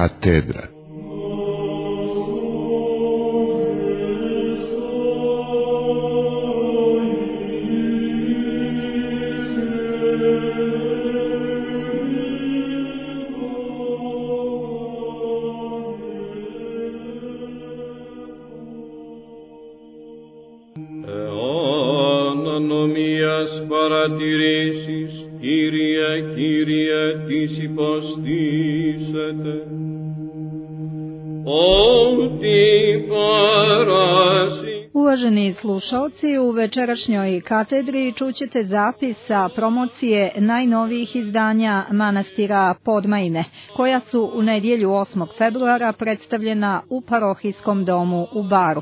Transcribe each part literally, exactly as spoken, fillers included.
katedra. Παρατηρήσεις, Κύριε, Κύριε, τις υποστήσετε, ότι παράσει. Uvaženi slušalci, u večerašnjoj katedri čućete zapis sa promocije najnovijih izdanja manastira Podmajine, koja su u nedjelju osmog februara predstavljena u parohijskom domu u Baru.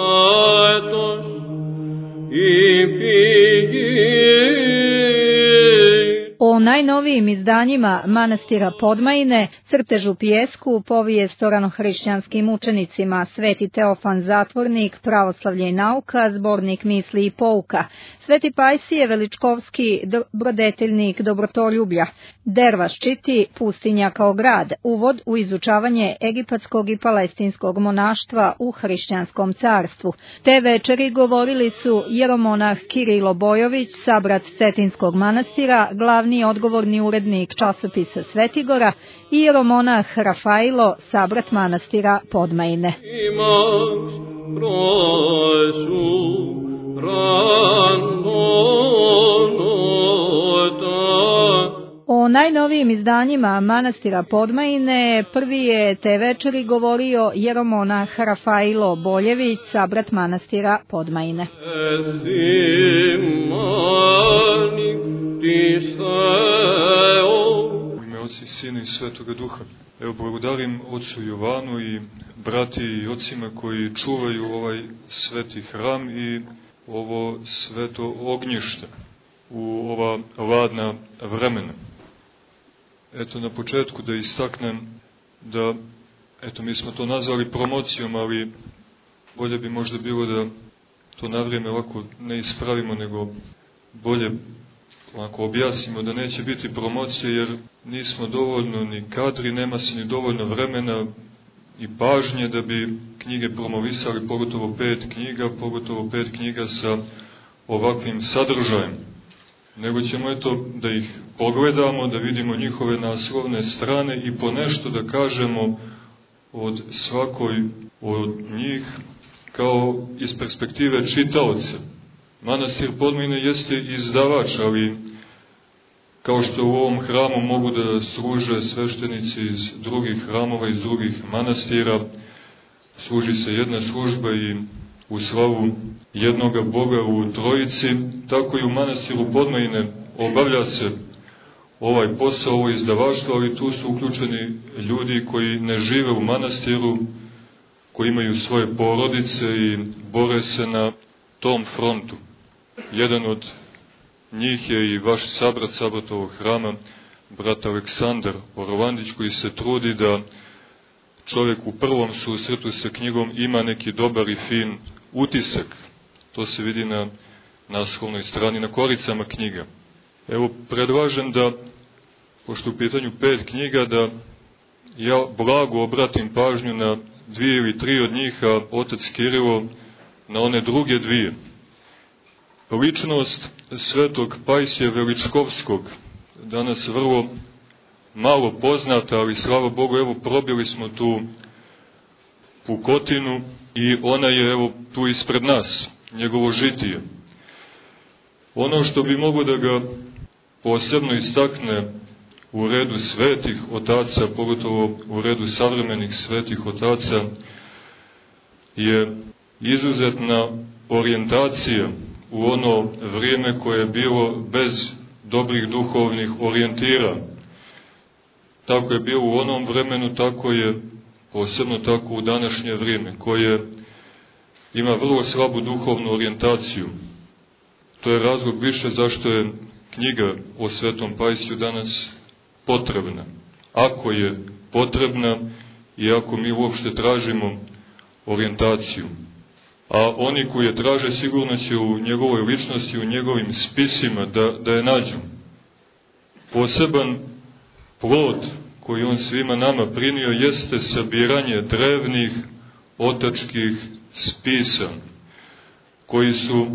O najnovijim izdanjima manastira Podmajine, crtežu pjesku, povijest o ranohrišćanskim učenicima, Sveti Teofan Zatvornik, Pravoslavlje i nauka, zbornik misli i pouka, Sveti Pajsije Veličkovski, dobrodeteljnik dobrotoljublja, Dervaš čiti, Pustinja kao grad, uvod u izučavanje egipatskog i palestinskog monaštva u hrišćanskom carstvu. Te večeri govorili su jeromonah Kirilo Bojović, sabrat Cetinskog manastira, glavni odgovorni urednik časopisa Svetigora i jeromonah Rafailo, sabrat manastira Podmajine. O najnovijim izdanjima manastira Podmajine prvi je te večeri govorio jeromonah Rafailo Boljević, sabrat manastira Podmajine. U ime Oca i Sina i Svetoga Duha. Evo, blagodarim Ocu Jovanu i brati i ocima koji čuvaju ovaj sveti hram i ovo sveto ognjište u ova ladna vremena. Eto, na početku da istaknem da, eto, mi smo to nazvali promocijom, ali bolje bi možda bilo da to na vrijeme ovako ne ispravimo, nego bolje ovako objasnimo da neće biti promocije, jer nismo dovoljno ni kadri, nema se ni dovoljno vremena i pažnje da bi knjige promovisali, pogotovo pet knjiga, pogotovo pet knjiga sa ovakvim sadržajem. Nego ćemo eto da ih pogledamo, da vidimo njihove naslovne strane i po nešto da kažemo od svakoj od njih kao iz perspektive čitaoca. Manastir Podmajine jeste izdavač, ali kao što u ovom hramu mogu da služe sveštenici iz drugih hramova, iz drugih manastira, služi se jedna služba i u slavu jednoga Boga u Trojici, tako i u manastiru Podmajine obavlja se ovaj posao, ovo izdavaštvo, ali tu su uključeni ljudi koji ne žive u manastiru, koji imaju svoje porodice i bore se na tom frontu. Jedan od njih je i vaš sabrat, sabrat ovog hrama, brat Aleksandar Orovandić, koji se trudi da čovjek u prvom susretu sa knjigom ima neki dobar i fin utisak. To se vidi na naslovnoj strani, na koricama knjiga. Evo, predlažem da, pošto u pitanju pet knjiga, da ja blago obratim pažnju na dvije ili tri od njih, a otac Kirilo na one druge dvije. Ličnost svetog Pajsija Veličkovskog, danas vrlo malo poznata, ali slava Bogu, evo, probili smo tu pukotinu i ona je, evo, tu ispred nas, njegovo žitije. Ono što bi mogo da ga posebno istakne u redu svetih otaca, pogotovo u redu savremenih svetih otaca, je izuzetna orijentacija u ono vrijeme koje je bilo bez dobrih duhovnih orijentira. Tako je bilo u onom vremenu, tako je posebno tako u današnje vrijeme, koje ima vrlo slabu duhovnu orijentaciju. To je razlog više zašto je knjiga o Svetom Pajsiju danas potrebna. Ako je potrebna i ako mi uopšte tražimo orijentaciju. A oni koji je traže sigurno će u njegovoj ličnosti, u njegovim spisima da, da je nađu. Poseban plod koji on svima nama prinio jeste sabiranje drevnih otačkih spisa, koji su,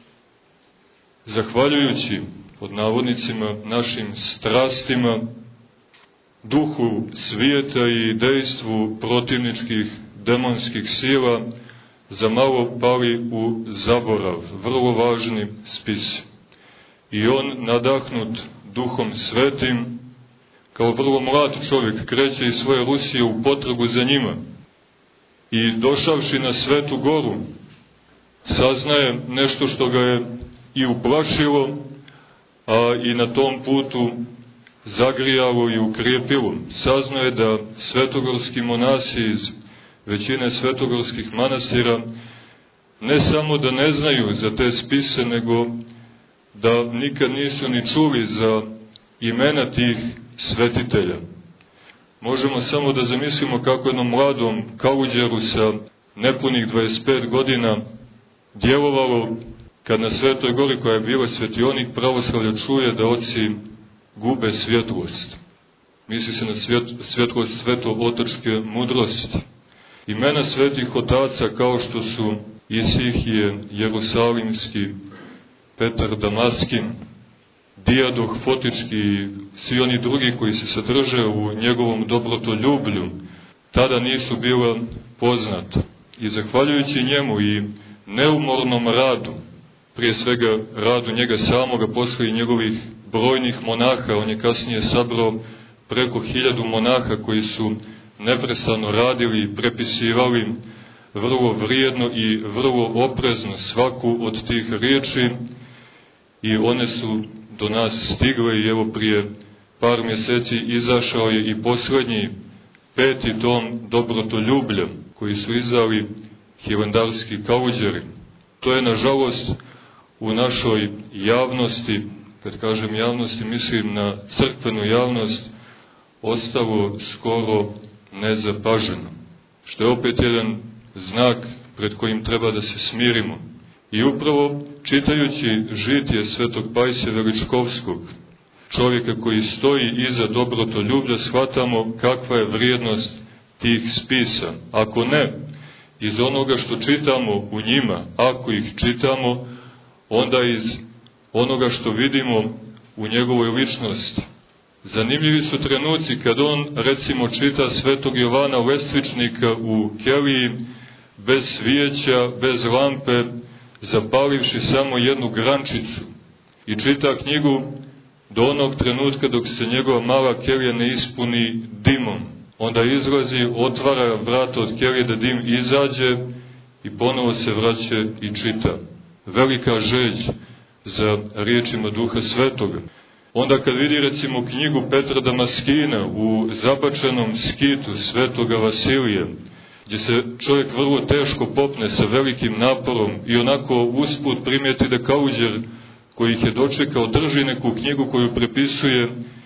zahvaljujući pod navodnicima našim strastima, duhu svijeta i dejstvu protivničkih demonskih sila, za malo pali u zaborav, vrlo važni spisi. I on, nadahnut Duhom Svetim, kao vrlo mlad čovjek, kreće iz svoje Rusije u potragu za njima. I došavši na Svetu Goru, saznaje nešto što ga je i uplašilo, a i na tom putu zagrijalo i ukrijepilo. Saznaje da svetogorski monasi iz većine svetogorskih manastira ne samo da ne znaju za te spise, nego da nikad nisu ni čuli za imena tih svetitelja. Možemo samo da zamislimo kako jednom mladom kaluđeru sa nepunih dvadeset pet godina djelovalo kad na Svetoj Gori, koja je bila svetionik pravoslavlja, čuje da oci gube svjetlost. Misli se na svjet, svjetlost sveto-otočke mudrosti. Imena svetih otaca kao što su Isihije Jerusalimski, Petar Damaskin, Dijadoh Fotički i svi oni drugi koji se sadrže u njegovom dobrotoljublju, tada nisu bila poznata. I zahvaljujući njemu i neumornom radu, prije svega radu njega samoga, posle i njegovih brojnih monaha, on je kasnije sabrao preko hiljadu monaha koji su neprestano radili i prepisivali vrlo vrijedno i vrlo oprezno svaku od tih riječi, i one su do nas stigle i evo prije par mjeseci izašao je i posljednji peti tom dobrotoljublja koji su izdali hilandarski kaluđeri. To je, nažalost, u našoj javnosti, kad kažem javnosti, mislim na crkvenu javnost, ostalo skoro nezapaženo, što je opet jedan znak pred kojim treba da se smirimo. I upravo čitajući žitije svetog Pajsija Veličkovskog, čovjeka koji stoji iza dobrotoljublja, shvatamo kakva je vrijednost tih spisa. Ako ne, iz onoga što čitamo u njima, ako ih čitamo, onda iz onoga što vidimo u njegovoj ličnosti. Zanimljivi su trenuci kad on, recimo, čita svetog Jovana Lestvičnika u keliji, bez svijeća, bez lampe, zapalivši samo jednu grančicu, i čita knjigu do onog trenutka dok se njegova mala kelija ne ispuni dimom. Onda izlazi, otvara vrata od kelije da dim izađe i ponovo se vraća i čita. Velika žeđ za riječima Duha Svetoga. Onda kad vidi, recimo, knjigu Petra Damaskina u zabačenom skitu svetoga Vasilija, gdje se čovjek vrlo teško popne sa velikim naporom i onako usput primijeti da kaluđer koji ih je dočekao drži neku knjigu koju prepisuje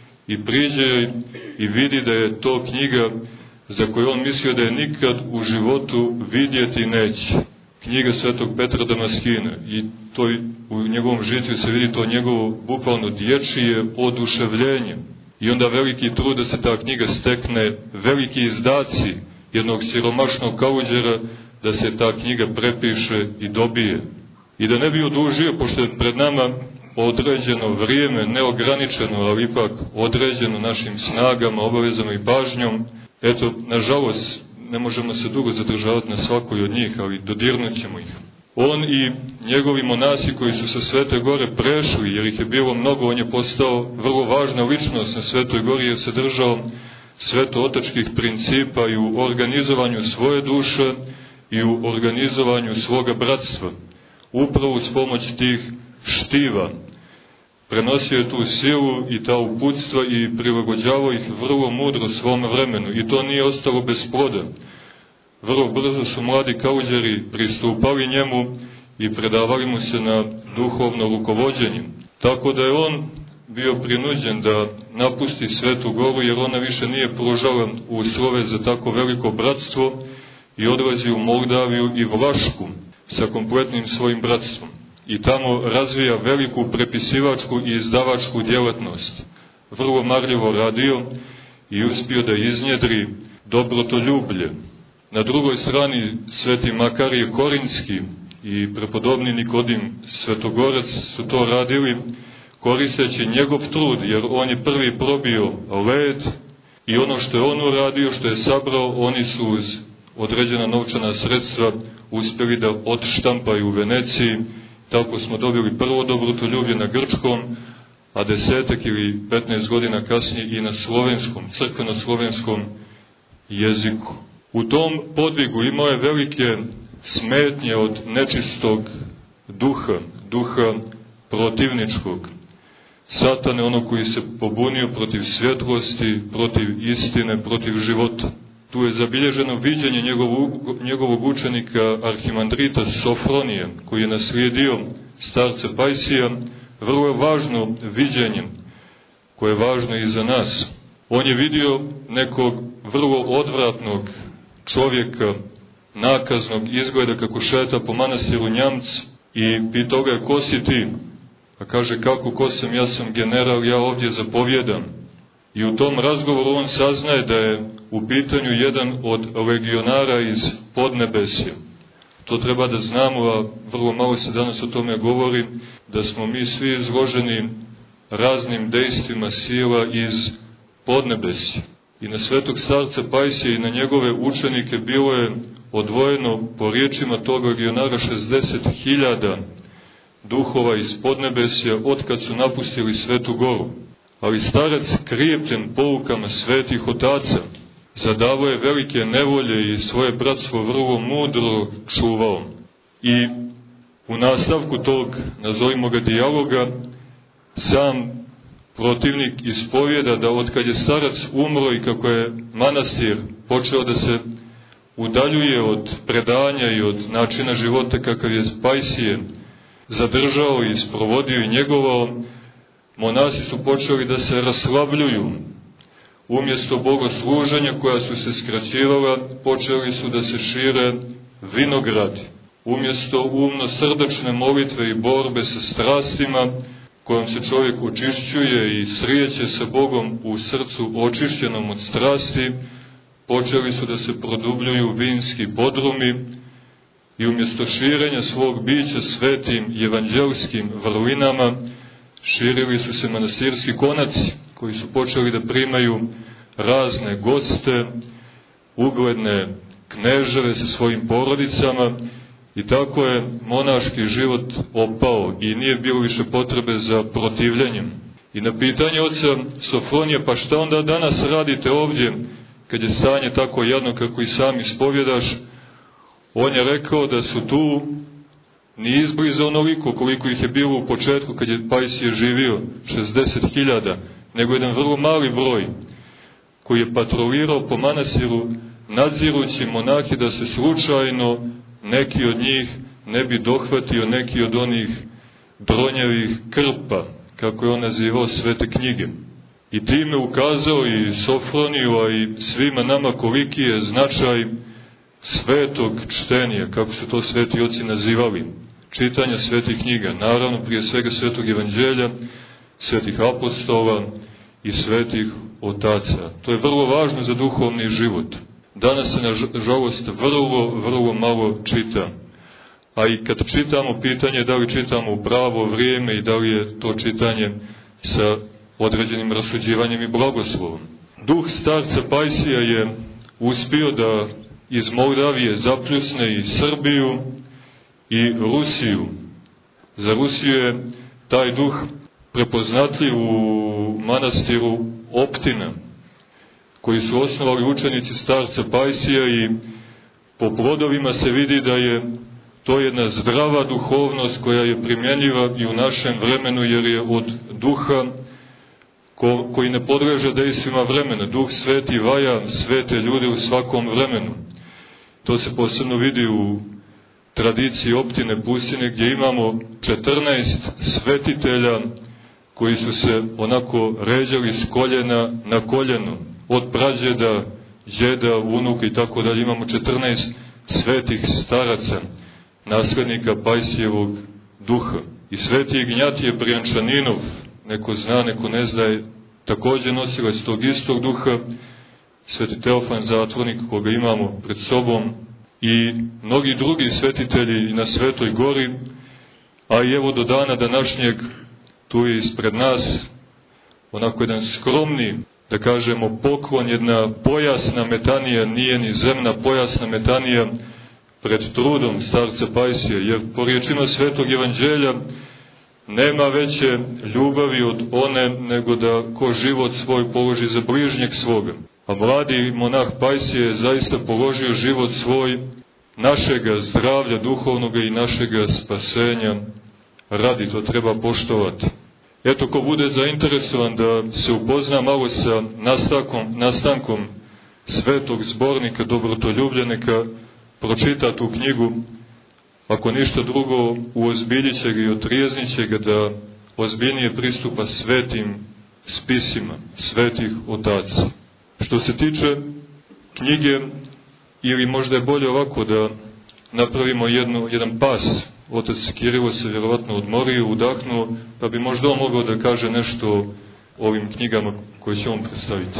i priđe i vidi da je to knjiga za koju on mislio da je nikad u životu vidjeti neće. Knjiga svetog Petra Damaskina, i to u njegovom žitiju se vidi to njegovo bukvalno dječije oduševljenje. I onda veliki trud da se ta knjiga stekne, veliki izdaci jednog siromašnog kaluđera da se ta knjiga prepiše i dobije. I da ne bi odužio, pošto je pred nama određeno vrijeme, neograničeno, ali ipak određeno našim snagama, obavezama i pažnjom, eto, nažalost, ne možemo se dugo zadržavati na svakoj od njih, ali dodirnut ćemo ih. On i njegovi monasi koji su sa Svete Gore prešli, jer ih je bilo mnogo, on je postao vrlo važna ličnost na Svetoj Gori, jer se držao sveto-otačkih principa i u organizovanju svoje duše i u organizovanju svoga bratstva. Upravo uz pomoć tih štiva prenosio je tu silu i ta uputstva i prilagođavao ih vrlo mudro svom vremenu. I to nije ostalo bez ploda. Vrlo brzo su mladi kaluđeri pristupali njemu i predavali mu se na duhovno rukovođenje. Tako da je on bio prinuđen da napusti Svetu Goru, jer ona više nije pružala uslove za tako veliko bratstvo, i odlazi u Moldaviju i Vlašku sa kompletnim svojim bratstvom. I tamo razvija veliku prepisivačku i izdavačku djelatnost. Vrlo marljivo radio i uspio da iznjedri dobrotoljublje. Na drugoj strani sveti Makarije Korinski i prepodobni Nikodim Svetogorac su to radili koristeći njegov trud, jer on je prvi probio led i ono što je on uradio, što je sabrao, oni su uz određena novčana sredstva uspjeli da odštampaju u Veneciji. Tako smo dobili prvo dobrotoljublje na grčkom, a desetak ili petnaest godina kasnije i na slovenskom, crkveno-slovenskom jeziku. U tom podvigu imao je velike smetnje od nečistog duha, duha protivničkog. Satane, ono koji se pobunio protiv svjetlosti, protiv istine, protiv života. Tu je zabilježeno viđenje njegovog, njegovog učenika Arhimandrita Sofronija, koji je naslijedio starca Pajsija. Vrlo je važno viđenje, koje je važno i za nas. On je vidio nekog vrlo odvratnog čovjeka, nakaznog izgleda kako šeta po manastiru Njamc i pitao ga je: ko si ti? A kaže: kako ko sam, ja sam general, ja ovdje zapovjedam. I u tom razgovoru on saznaje da je u pitanju jedan od legionara iz Podnebesja. To treba da znamo, a vrlo malo se danas o tome govori, da smo mi svi izloženi raznim dejstvima sila iz Podnebesja. I na svetog starca Pajsija i na njegove učenike bilo je odvojeno, po riječima tog legionara, šezdeset hiljada duhova iz Podnebesja otkad su napustili Svetu Goru. Ali starac, krijepljen poukama svetih otaca, zadavao je velike nevolje i svoje bratstvo vrlo mudro čuvao. I u nastavku tog, nazovimo ga, dijaloga, sam protivnik ispovjeda da otkad je starac umro i kako je manastir počeo da se udaljuje od predanja i od načina života kakav je Pajsije zadržao i sprovodio i njegovao, monasi su počeli da se raslavljuju. Umjesto bogosluženja koja su se skraćivala, počeli su da se šire vinogradi. Umjesto umno srdačne molitve i borbe sa strastima, kojom se čovjek očišćuje i srijeće sa Bogom u srcu očišćenom od strasti, počeli su da se produbljuju vinski podrumi i umjesto širenja svog bića svetim evanđelskim vrlinama, širili su se manastirski konaci, koji su počeli da primaju razne goste, ugledne kneževe sa svojim porodicama, i tako je monaški život opao i nije bilo više potrebe za protivljenjem. I na pitanje oca Sofronija: pa šta onda danas radite ovdje, kad je stanje tako jadno kako i sam ispovjedaš, on je rekao da su tu ni izbliza onoliko koliko ih je bilo u početku kad je Pajsije živio, šezdeset hiljada, nego jedan vrlo mali broj koji je patrolirao po manastiru, nadzirući monahi da se slučajno neki od njih ne bi dohvatio neki od onih dronjevih krpa, kako je on nazivao svete knjige. I time ukazao i Sofroniju, a i svima nama koliki je značaj svetog čtenja, kako su to sveti oci nazivali, čitanja svetih knjiga, naravno prije svega svetog evanđelja, svetih apostola i svetih otaca. To je vrlo važno za duhovni život. Danas se, nažalost, vrlo, vrlo malo čita. A i kad čitamo, pitanje da li čitamo u pravo vrijeme i da li je to čitanje sa određenim rasuđivanjem i blagoslovom. Duh starca Pajsija je uspio da iz Moldavije zapljusne i Srbiju i Rusiju. Za Rusiju je taj duh prepoznatljiv u manastiru Optina, koji su osnovali učenici starca Pajsija, i po plodovima se vidi da je to jedna zdrava duhovnost koja je primjenjiva i u našem vremenu, jer je od duha ko, koji ne podleže dejstvima vremena. Duh sveti vaja svete ljude u svakom vremenu. To se posebno vidi u tradiciji Optine Pusine, gdje imamo četrnaest svetitelja koji su se onako ređali s koljena na koljeno, od prađeda, djeda, unuka i tako dalje. Imamo četrnaest svetih staraca, naslednika Pajsijevog duha. I sveti Ignjatije Brijančaninov, neko zna, neko ne zna, je takođe nosilac tog istog duha, sveti Teofan Zatvornik, koga imamo pred sobom, i mnogi drugi svetitelji na Svetoj gori, a i evo do dana današnjeg tu je ispred nas onako jedan skromni, da kažemo, poklon, jedna pojasna metanija, nije ni zemna pojasna metanija pred trudom starca Pajsija, jer po riječima Svetog Evanđelja nema veće ljubavi od one nego da ko život svoj položi za bližnjeg svoga. A mladi monah Pajsije je zaista položio život svoj našega zdravlja duhovnoga i našega spasenja radi, to treba poštovati. Eto, ko bude zainteresovan da se upozna malo sa nastankom, nastankom Svetog zbornika Dobrotoljublja, neka pročita tu knjigu, ako ništa drugo, uozbiljit će ga i otrijeznit će ga da ozbiljnije pristupa svetim spisima svetih otaca. Što se tiče knjige, ili možda je bolje ovako da napravimo jednu, jedan pas. Otac Kirilo se vjerovatno odmorio, udahnuo, pa bi možda on mogao da kaže nešto o ovim knjigama koje će on predstaviti.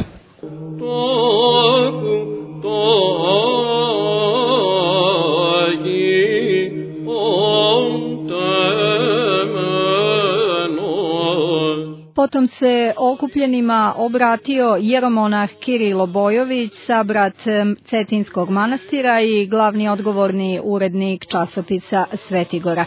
Potom se okupljenima obratio jeromonah Kirilo Bojović, sabrat Cetinskog manastira i glavni odgovorni urednik časopisa Svetigora.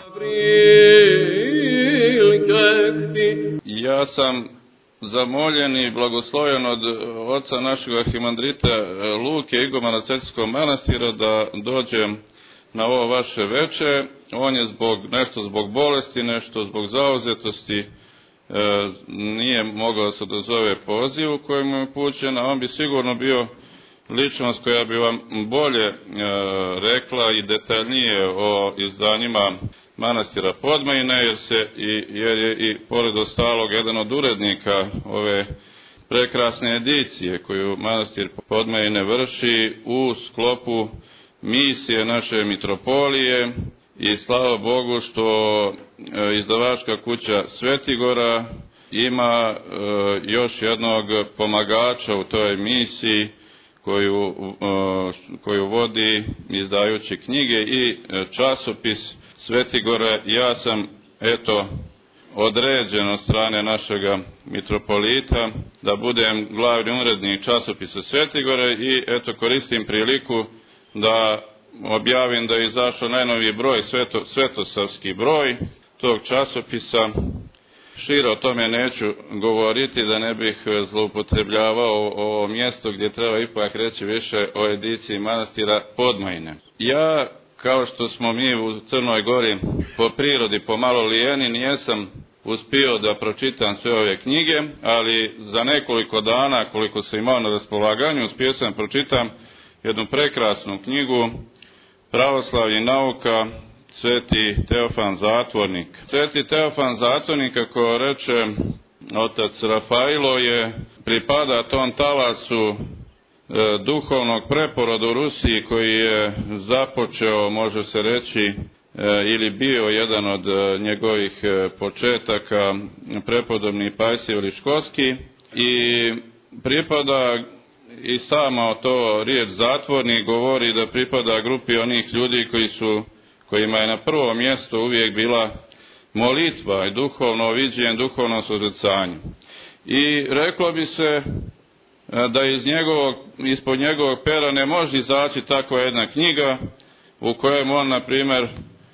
Ja sam zamoljen i blagosloven od oca našeg arhimandrita Luke, igumana Cetinskog manastira, da dođem na ovo vaše veče. On je zbog, nešto zbog bolesti, nešto zbog zauzetosti, E, nije mogao se dozove pozivu kojemu je upućen, a on bi sigurno bio ličnost koja bi vam bolje e, rekla i detaljnije o izdanjima manastira Podmajine, jer, se i, jer je i pored ostalog jedan od urednika ove prekrasne edicije koju manastir Podmajine vrši u sklopu misije naše mitropolije. I slava Bogu što izdavačka kuća Svetigora ima e, još jednog pomagača u toj misiji koju, e, koju vodi izdajući knjige i časopis Svetigora. Ja sam, eto, određen od strane našega mitropolita da budem glavni urednik časopisa Svetigora i eto koristim priliku da objavim da je izašao najnoviji broj, sveto, svetosavski broj tog časopisa. Šire o tome neću govoriti da ne bih zloupotrebljavao ovo mjesto gdje treba ipak reći više o ediciji manastira Podmajine. Ja, kao što smo mi u Crnoj Gori po prirodi pomalo lijeni, nijesam uspio da pročitam sve ove knjige, ali za nekoliko dana, koliko sam imao na raspolaganju, uspio sam pročitam jednu prekrasnu knjigu Pravoslavlje i nauka, Sveti Teofan Zatvornik. Sveti Teofan Zatvornik, kako reče otac Rafailo, je pripada tom talasu e, duhovnog preporoda u Rusiji koji je započeo, može se reći, e, ili bio jedan od e, njegovih e, početaka, prepodobni Pajsije Liškovski, i pripada i sama to riječ zatvornik govori da pripada grupi onih ljudi koji su, kojima je na prvom mjestu uvijek bila molitva i duhovno viđenje, duhovno suzricanje. I reklo bi se da iz njegovog, ispod njegovog pera ne može izaći takva jedna knjiga u kojem on, na primjer,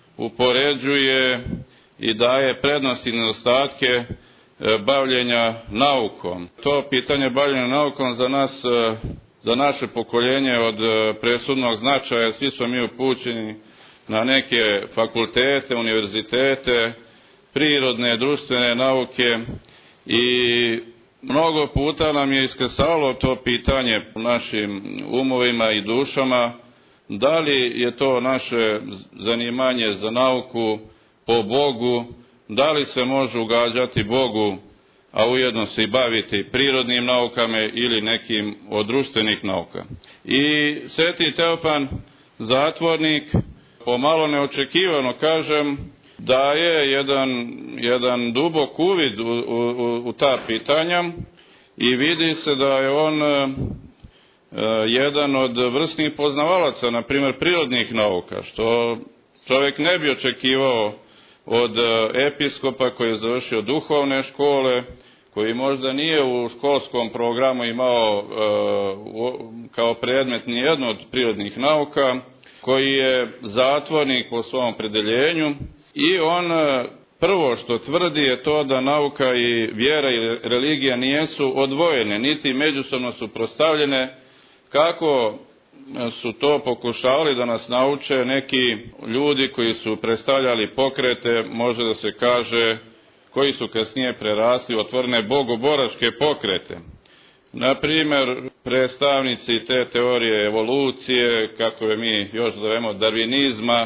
upoređuje i daje prednosti i nedostatke bavljenja naukom. To pitanje bavljenja naukom za nas, za naše pokoljenje od presudnog značaja. Svi smo mi upućeni na neke fakultete, univerzitete, prirodne, društvene nauke i mnogo puta nam je iskresalo to pitanje u našim umovima i dušama, da li je to naše zanimanje za nauku po Bogu, da li se može ugađati Bogu, a ujedno se i baviti prirodnim naukama ili nekim od društvenih nauka. I Sveti Teofan Zatvornik, pomalo neočekivano kažem, daje jedan, jedan dubok uvid u, u, u ta pitanja i vidi se da je on jedan od vrsnih poznavalaca, na primjer, prirodnih nauka, što čovjek ne bi očekivao od episkopa koji je završio duhovne škole, koji možda nije u školskom programu imao kao predmet ni jednu od prirodnih nauka, koji je zatvornik po svom opredeljenju i on prvo što tvrdi je to da nauka i vjera i religija nijesu odvojene, niti međusobno suprotstavljene, kako su to pokušavali da nas nauče neki ljudi koji su predstavljali pokrete, može da se kaže, koji su kasnije prerasli otvorene bogoboračke pokrete. Na primjer, predstavnici te teorije evolucije, kako je mi još zovemo darvinizma,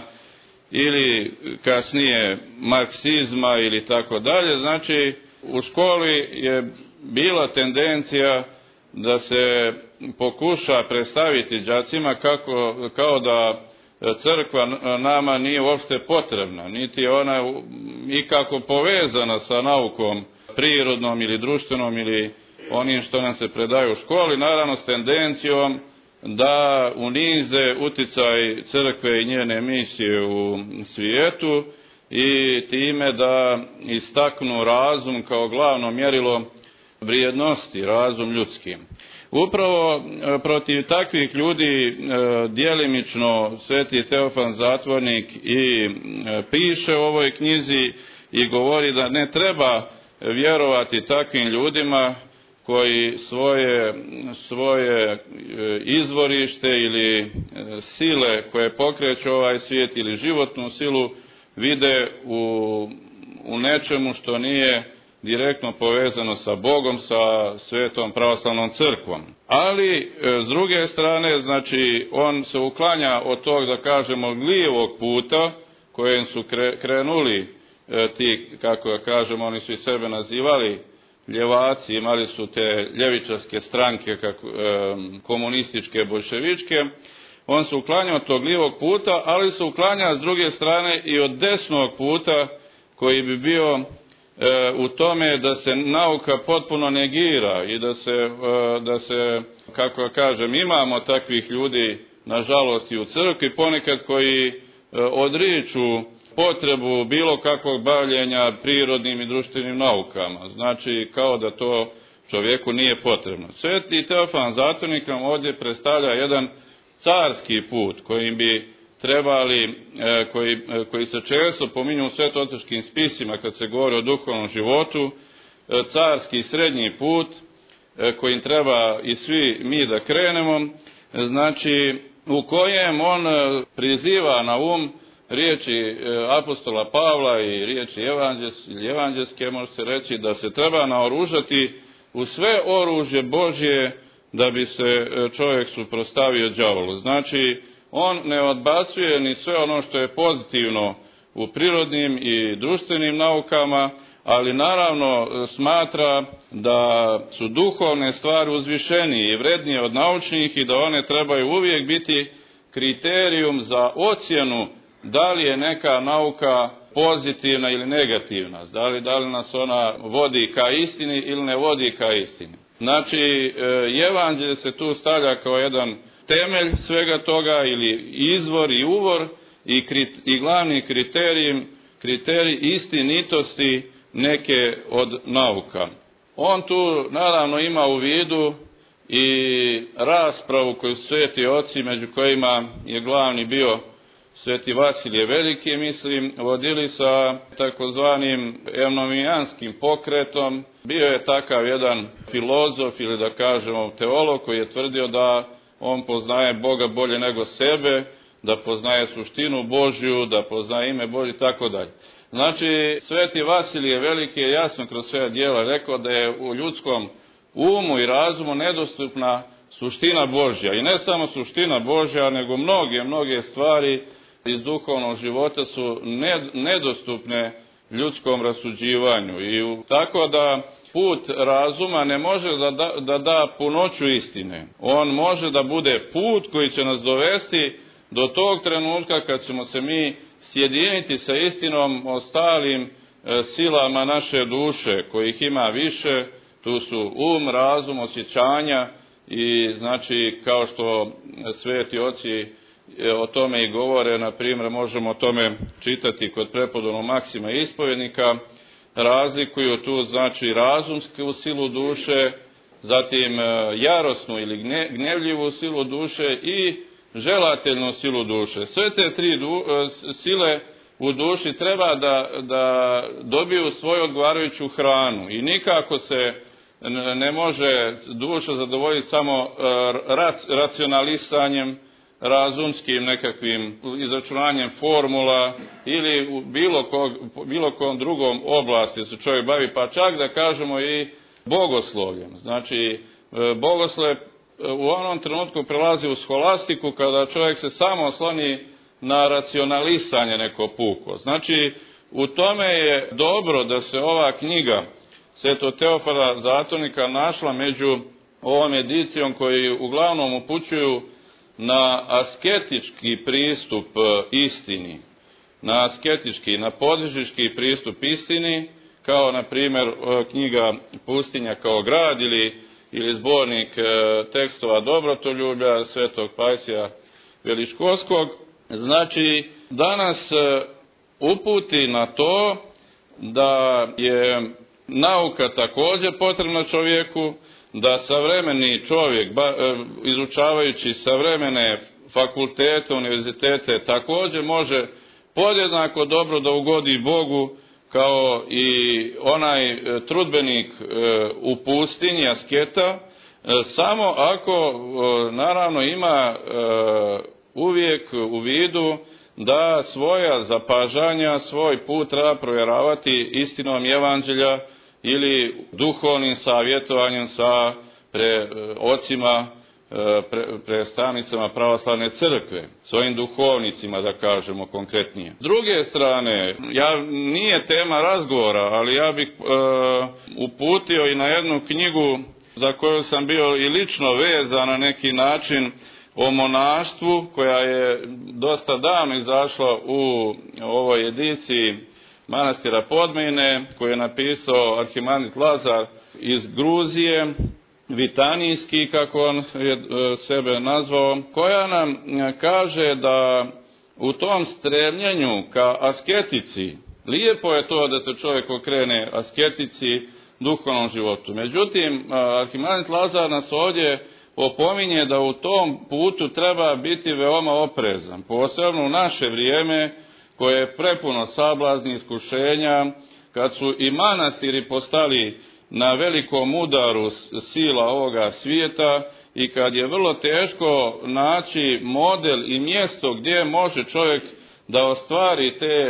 ili kasnije marksizma ili tako dalje. Znači, u školi je bila tendencija da se pokuša predstaviti đacima kako, kao da crkva nama nije uopšte potrebna, niti je ona ikako povezana sa naukom prirodnom ili društvenom ili onim što nam se predaje u školi, naravno s tendencijom da unize uticaj crkve i njene misije u svijetu i time da istaknu razum kao glavno mjerilo vrijednosti, razum ljudski. Upravo protiv takvih ljudi djelimično Sveti Teofan Zatvornik i piše u ovoj knjizi i govori da ne treba vjerovati takvim ljudima koji svoje, svoje izvorište ili sile koje pokreću ovaj svijet ili životnu silu vide u, u nečemu što nije direktno povezano sa Bogom, sa Svetom pravoslavnom crkvom. Ali, s druge strane, znači, on se uklanja od tog, da kažemo, lijevog puta, kojem su krenuli ti, kako da kažemo, oni su i sebe nazivali ljevaci, imali su te ljevičarske stranke, kako, e, komunističke, bolševičke. On se uklanja od tog lijevog puta, ali se uklanja s druge strane i od desnog puta, koji bi bio e, u tome da se nauka potpuno negira i da se, e, da se, kako da kažem, imamo takvih ljudi, nažalost, i u crkvi, ponekad koji e, odriču potrebu bilo kakvog bavljenja prirodnim i društvenim naukama. Znači, kao da to čovjeku nije potrebno. Sveti Teofan Zatvornik nam ovdje predstavlja jedan carski put kojim bi trebali, koji, koji se često pominju u svetootečkim spisima kad se govori o duhovnom životu, carski srednji put kojim treba i svi mi da krenemo, znači u kojem on priziva na um riječi apostola Pavla i riječi evanđelske, može se reći da se treba naoružati u sve oružje Božje da bi se čovjek suprotstavio đavolu. Znači, on ne odbacuje ni sve ono što je pozitivno u prirodnim i društvenim naukama, ali naravno smatra da su duhovne stvari uzvišenije i vrednije od naučnih i da one trebaju uvijek biti kriterijum za ocjenu da li je neka nauka pozitivna ili negativna, da li, da li nas ona vodi ka istini ili ne vodi ka istini. Znači, evanđelje se tu stavlja kao jedan temelj svega toga ili izvor i uvor i, krit, i glavni kriterij, kriterij istinitosti neke od nauka. On tu naravno ima u vidu i raspravu koju su sveti oci, među kojima je glavni bio Sveti Vasilije Veliki, mislim, vodili sa takozvanim eunomijanskim pokretom. Bio je takav jedan filozof ili da kažemo teolog koji je tvrdio da on poznaje Boga bolje nego sebe, da poznaje suštinu Božju, da poznaje ime Božje i tako dalje. Znači, Sveti Vasilije Veliki je jasno kroz sve djela rekao da je u ljudskom umu i razumu nedostupna suština Božja. I ne samo suština Božja, nego mnoge, mnoge stvari iz duhovnog života su nedostupne ljudskom rasuđivanju. I tako da put razuma ne može da da, da da punoću istine. On može da bude put koji će nas dovesti do tog trenutka kad ćemo se mi sjediniti sa istinom ostalim e, silama naše duše, kojih ima više, Tu su um, razum, osjećanja i znači kao što sveti oci o tome i govore, na primjer možemo o tome čitati kod prepodobnog Maksima ispovjednika, razlikuju tu znači razumsku silu duše, zatim jarosnu ili gnevljivu silu duše i želateljnu silu duše. Sve te tri du, sile u duši treba da, da dobiju svoju odgovarajuću hranu i nikako se ne može duša zadovoljiti samo rac, racionalistanjem, razumskim nekakvim izračunanjem formula ili u bilo, kog, bilo kom drugom oblasti se čovjek bavi, pa čak da kažemo i bogoslovljem. Znači, bogoslov u onom trenutku prelazi u scholastiku kada čovjek se samo osloni na racionalisanje neko puko. Znači, u tome je dobro da se ova knjiga Svetog Teofila Zatvornika našla među ovom edicijom koji uglavnom upućuju na asketički pristup istini, na asketički, na podvižnički pristup istini, kao na primjer knjiga Pustinja kao grad ili, ili zbornik tekstova dobrotoljublja Svetog Pajsija Veličkovskog. Znači, danas uputi na to da je nauka također potrebna čovjeku, da savremeni čovjek, izučavajući savremene fakultete, univerzitete, također može podjednako dobro da ugodi Bogu kao i onaj trudbenik u pustinji, asketa, samo ako naravno ima uvijek u vidu da svoja zapažanja, svoj put treba provjeravati istinom evanđelja ili duhovnim savjetovanjem sa pre, ocima, pre, predstavnicama pravoslavne crkve, svojim duhovnicima, da kažemo konkretnije. S druge strane, ja, nije tema razgovora, ali ja bih e, uputio i na jednu knjigu za koju sam bio i lično vezan na neki način, o monaštvu, koja je dosta davno izašla u ovoj ediciji manastira Podmajine, koju je napisao arhimandrit Lazar iz Gruzije, Vitanijski, kako on je sebe nazvao, koja nam kaže da u tom stremljenju ka asketici, lijepo je to da se čovjek okrene asketici, duhovnom životu. Međutim, arhimandrit Lazar nas ovdje opominje da u tom putu treba biti veoma oprezan, posebno u naše vrijeme koje je prepuno sablazni, iskušenja, kad su i manastiri postali na velikom udaru sila ovoga svijeta i kad je vrlo teško naći model i mjesto gdje može čovjek da ostvari te e,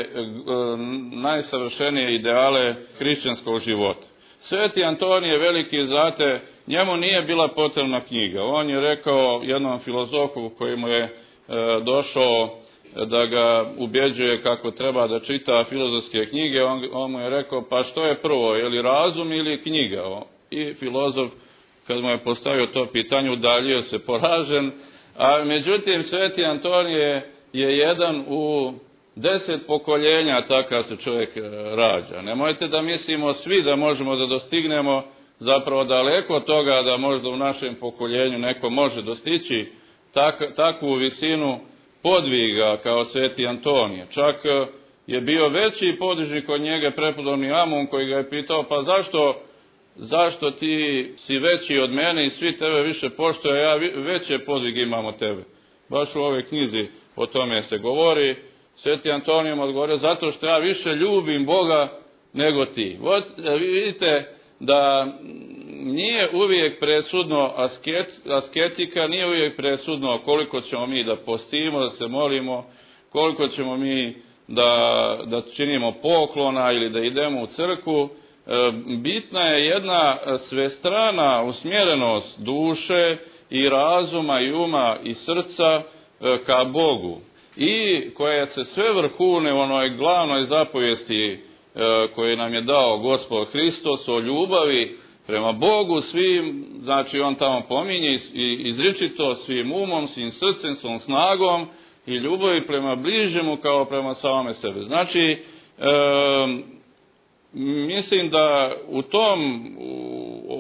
najsavršenije ideale hrišćanskog života. Sveti Antonije Veliki, znate, njemu nije bila potrebna knjiga. On je rekao jednom filozofu koji mu je e, došao da ga ubjeđuje kako treba da čita filozofske knjige, on, on mu je rekao, pa što je prvo, je li razum ili knjiga? I filozof, kad mu je postavio to pitanje, udaljio se poražen, a međutim Sveti Antonije je jedan u deset pokoljenja, takav se čovjek rađa. Nemojte da mislimo svi da možemo da dostignemo, zapravo daleko od toga da možda u našem pokoljenju neko može dostići tak, takvu visinu podviga kao Sveti Antonije. Čak je bio veći podvižnik od njega prepodobni Amun, koji ga je pitao, pa zašto, zašto ti si veći od mene i svi tebe više poštuje, ja veće podvige imam od tebe. Baš u ovoj knjizi o tome se govori. Sveti Antonije mu odgovorio, zato što ja više ljubim Boga nego ti. Vod, vidite da nije uvijek presudno asket, asketika, nije uvijek presudno koliko ćemo mi da postimo, da se molimo, koliko ćemo mi da, da činimo poklona ili da idemo u crkvu. Bitna je jedna svestrana usmjerenost duše i razuma i uma i srca ka Bogu, i koja se sve vrhune u onoj glavnoj zapovijesti koju nam je dao Gospod Hristos o ljubavi prema Bogu svim, znači on tamo pominje i izričito svim umom, svim srcem, svom snagom i ljubavi prema bližemu kao prema samome sebe. Znači, e, mislim da u tom, u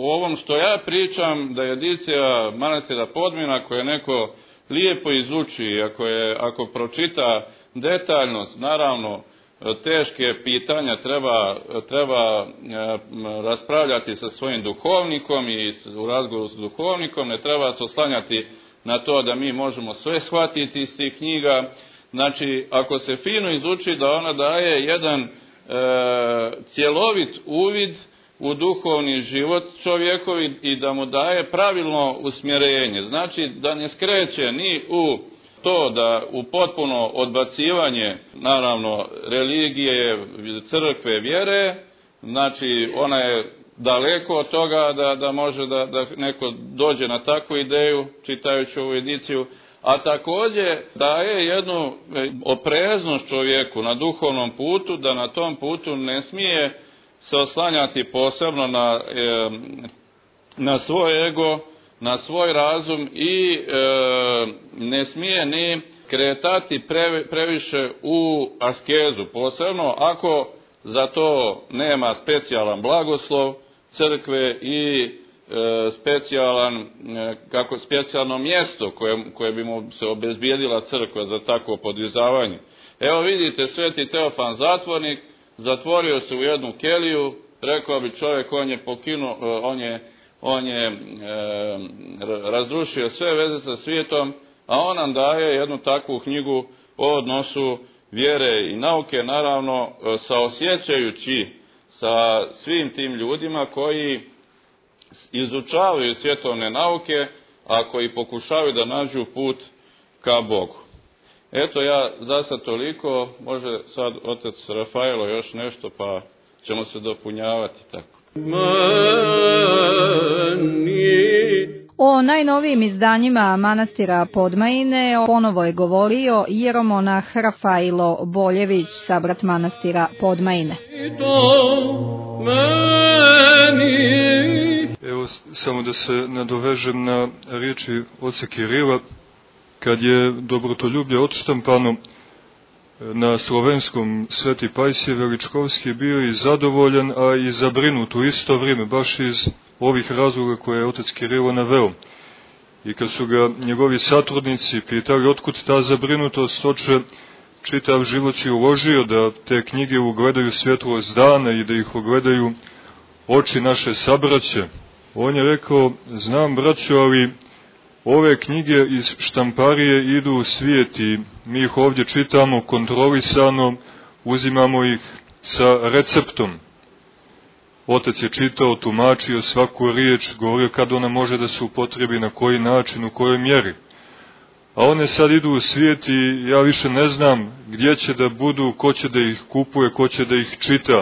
ovom što ja pričam, da je edicija manastira Podmina, koje neko lijepo izuči, ako, je, ako pročita detaljno, naravno, teške pitanja treba, treba raspravljati sa svojim duhovnikom i u razgovoru s duhovnikom, ne treba se oslanjati na to da mi možemo sve shvatiti iz tih knjiga. Znači, ako se fino izuči, da ona daje jedan e, cjelovit uvid u duhovni život čovjekovi i da mu daje pravilno usmjerenje. Znači, da ne skreće ni u to da u potpuno odbacivanje, naravno, religije, crkve, vjere, znači ona je daleko od toga da, da može da, da neko dođe na takvu ideju čitajući ovu ediciju, a također daje jednu opreznost čovjeku na duhovnom putu, da na tom putu ne smije se oslanjati posebno na, na svoj ego, na svoj razum i e, ne smije ni kretati pre, previše u askezu, posebno ako za to nema specijalan blagoslov crkve i e, specijalan, e, kako specijalno mjesto koje, koje bi mu se obezbijedila crkva za takvo podvizavanje. Evo vidite, sveti Teofan Zatvornik zatvorio se u jednu keliju, rekao bi čovjek, on je pokinuo, on je On je e, razrušio sve veze sa svijetom, a on nam daje jednu takvu knjigu o odnosu vjere i nauke, naravno saosjećajući sa svim tim ljudima koji izučavaju svjetovne nauke, a koji pokušavaju da nađu put ka Bogu. Eto, ja za sad toliko, može sad otac Rafaelo još nešto, pa ćemo se dopunjavati tako. O najnovijim izdanjima manastira Podmajine ponovo je govorio jeromonah Rafailo Boljević, sabrat manastira Podmajine. Evo, samo da se nadovežem na riječi oca Kirila, kad je dobrotoljublje odštampano na slovenskom, Sveti Pajsije Veličkovski bio i zadovoljan, a i zabrinut u isto vrijeme, baš iz ovih razloga koje je otac Kirilo naveo. I kad su ga njegovi satrudnici pitali otkud ta zabrinutost, oče, čitav život si uložio da te knjige ugledaju svjetlost dana i da ih ogledaju oči naše sabraće. On je rekao, znam braćo, ali ove knjige iz štamparije idu u svijet i mi ih ovdje čitamo kontrolisano, uzimamo ih sa receptom. Otac je čitao, tumačio svaku riječ, govorio kad ona može da se upotrebi, na koji način, u kojoj mjeri. A one sad idu u svijet i ja više ne znam gdje će da budu, ko će da ih kupuje, ko će da ih čita.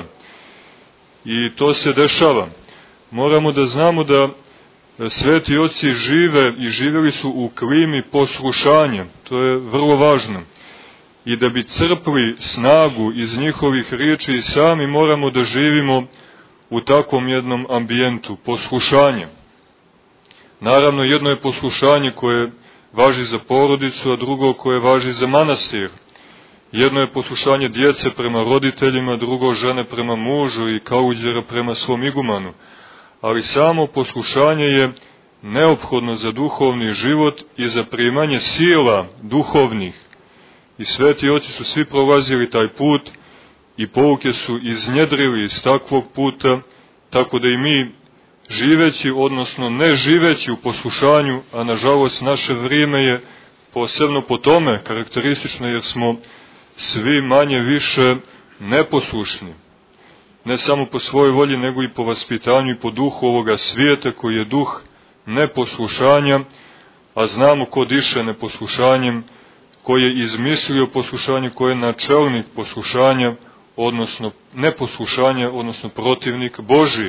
I to se dešava. Moramo da znamo da sveti oci žive i živjeli su u klimi poslušanja. To je vrlo važno. I da bi crpli snagu iz njihovih riječi i sami moramo da živimo u takvom jednom ambijentu poslušanja. Naravno, jedno je poslušanje koje važi za porodicu, a drugo koje važi za manastir. Jedno je poslušanje djece prema roditeljima, drugo žene prema mužu i kauđera prema svom igumanu. Ali samo poslušanje je neophodno za duhovni život i za primanje sila duhovnih. I sveti oci su svi prolazili taj put i pouke su iznjedrili iz takvog puta, tako da i mi, živeći, odnosno ne živeći u poslušanju, a nažalost naše vrijeme je posebno po tome karakteristično, jer smo svi manje više neposlušni. Ne samo po svojoj volji, nego i po vaspitanju i po duhu ovoga svijeta, koji je duh neposlušanja, a znamo ko diše neposlušanjem, ko je izmislio poslušanje, ko je načelnik poslušanja, odnosno neposlušanja, odnosno protivnik Božiji.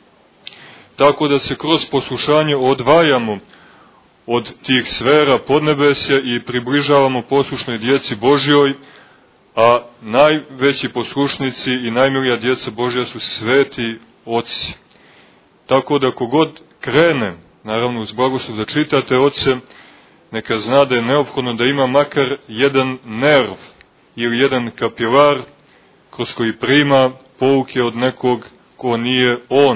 Tako da se kroz poslušanje odvajamo od tih sfera podnebesja i približavamo poslušnoj djeci Božjoj, a najveći poslušnici i najmilija djeca Božja su sveti oci. Tako da kogod krene, naravno uz blagoslov da čitate oce, neka zna da je neophodno da ima makar jedan nerv ili jedan kapilar kroz koji prima pouke od nekog ko nije on,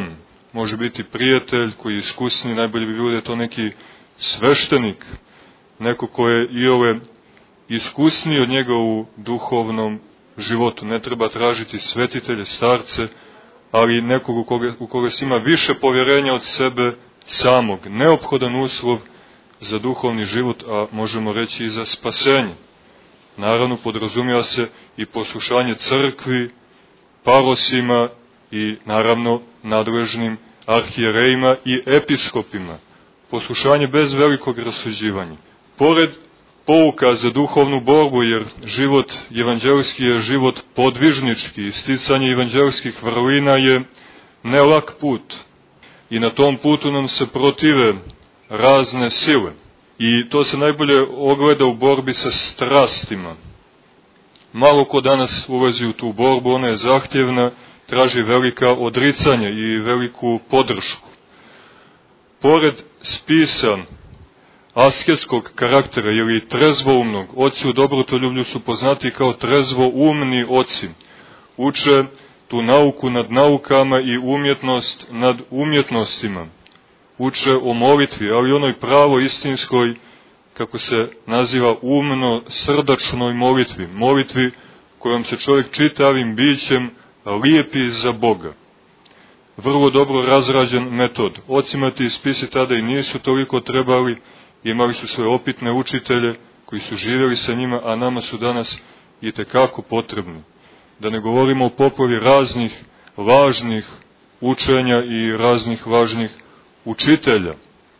može biti prijatelj koji je iskusni, najbolje bi bilo da je to neki sveštenik, neko ko je i ove iskusniji od njega u duhovnom životu. Ne treba tražiti svetitelje, starce, ali nekog u koga, u koga se ima više povjerenja od sebe samog. Neophodan uslov za duhovni život, a možemo reći i za spasenje. Naravno, podrazumijeva se i poslušanje crkvi, parosima i naravno nadležnim arhijerejima i episkopima. Poslušanje bez velikog rasuđivanja. Pored pouka za duhovnu borbu, jer život evanđelski je život podvižnički, isticanje evanđelskih vrlina je nelak put. I na tom putu nam se protive razne sile. I to se najbolje ogleda u borbi sa strastima. Malo ko danas ulazi u tu borbu, ona je zahtjevna, traži velika odricanja i veliku podršku. Pored spisa asketskog karaktera ili trezvoumnog, oci u dobrotoljublju su poznati kao trezvoumni oci. Uče tu nauku nad naukama i umjetnost nad umjetnostima. Uče o molitvi, ali onoj pravo istinskoj, kako se naziva, umno srdačnoj molitvi. Molitvi kojom se čovjek čitavim bićem lijepi za Boga. Vrlo dobro razrađen metod. Ocima ti spisi tada i nisu toliko trebali, imali su svoje opitne učitelje koji su živjeli sa njima, a nama su danas i tekako potrebni. Da ne govorimo o poplavi raznih važnih učenja i raznih važnih učitelja.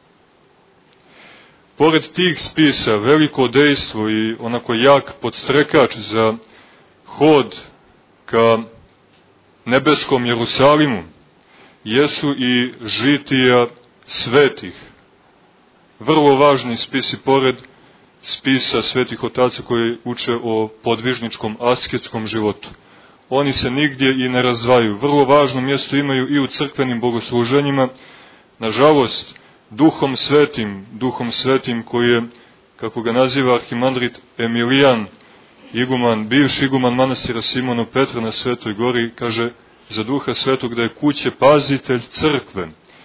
Pored tih spisa, veliko dejstvo i onako jak podstrekač za hod ka nebeskom Jerusalimu jesu i žitija svetih. Vrlo važni spisi pored spisa svetih otaca koji uče o podvižničkom asketskom životu. Oni se nigdje i ne razdvajaju. Vrlo važno mjesto imaju i u crkvenim bogosluženjima. Nažalost, duhom svetim, duhom svetim koji je, kako ga naziva arhimandrit Emilijan, iguman, bivši iguman manastira Simona Petra na Svetoj gori, kaže za duha svetog da je kuće pazitelj crkve.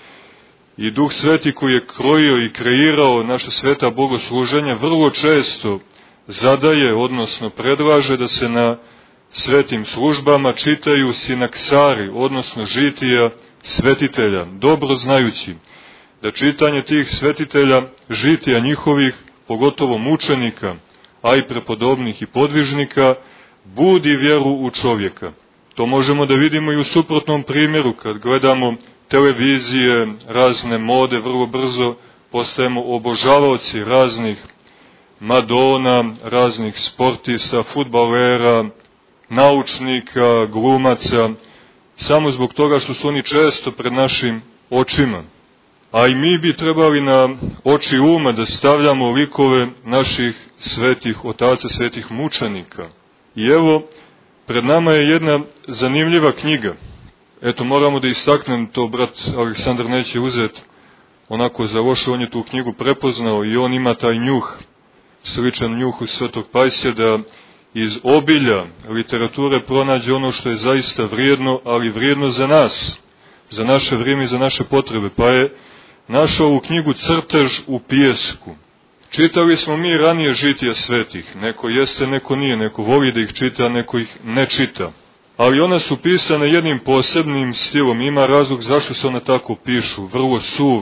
I duh sveti koji je krojio i kreirao naša sveta bogosluženja vrlo često zadaje, odnosno predlaže da se na svetim službama čitaju sinaksari, odnosno žitija svetitelja, dobro znajući da čitanje tih svetitelja, žitija njihovih, pogotovo mučenika, a i prepodobnih i podvižnika, budi vjeru u čovjeka. To možemo da vidimo i u suprotnom primjeru, kad gledamo televizije, razne mode, vrlo brzo postajemo obožavaoci raznih madona, raznih sportista, fudbalera, naučnika, glumaca, samo zbog toga što su oni često pred našim očima. A i mi bi trebali na oči uma da stavljamo likove naših svetih otaca, svetih mučenika. I evo, pred nama je jedna zanimljiva knjiga. Eto, moramo da istaknem, to brat Aleksandar neće uzeti onako za loše, on je tu knjigu prepoznao i on ima taj njuh, sličan njuhu Svetog Pajsija, da iz obilja literature pronađe ono što je zaista vrijedno, ali vrijedno za nas, za naše vrijeme i za naše potrebe, pa je našao u knjigu Crtež u pijesku. Čitali smo mi ranije žitija svetih, neko jeste, neko nije, neko voli da ih čita, neko ih ne čita. Ali ona su pisane jednim posebnim stilom, ima razlog zašto se ona tako pišu, vrlo suv,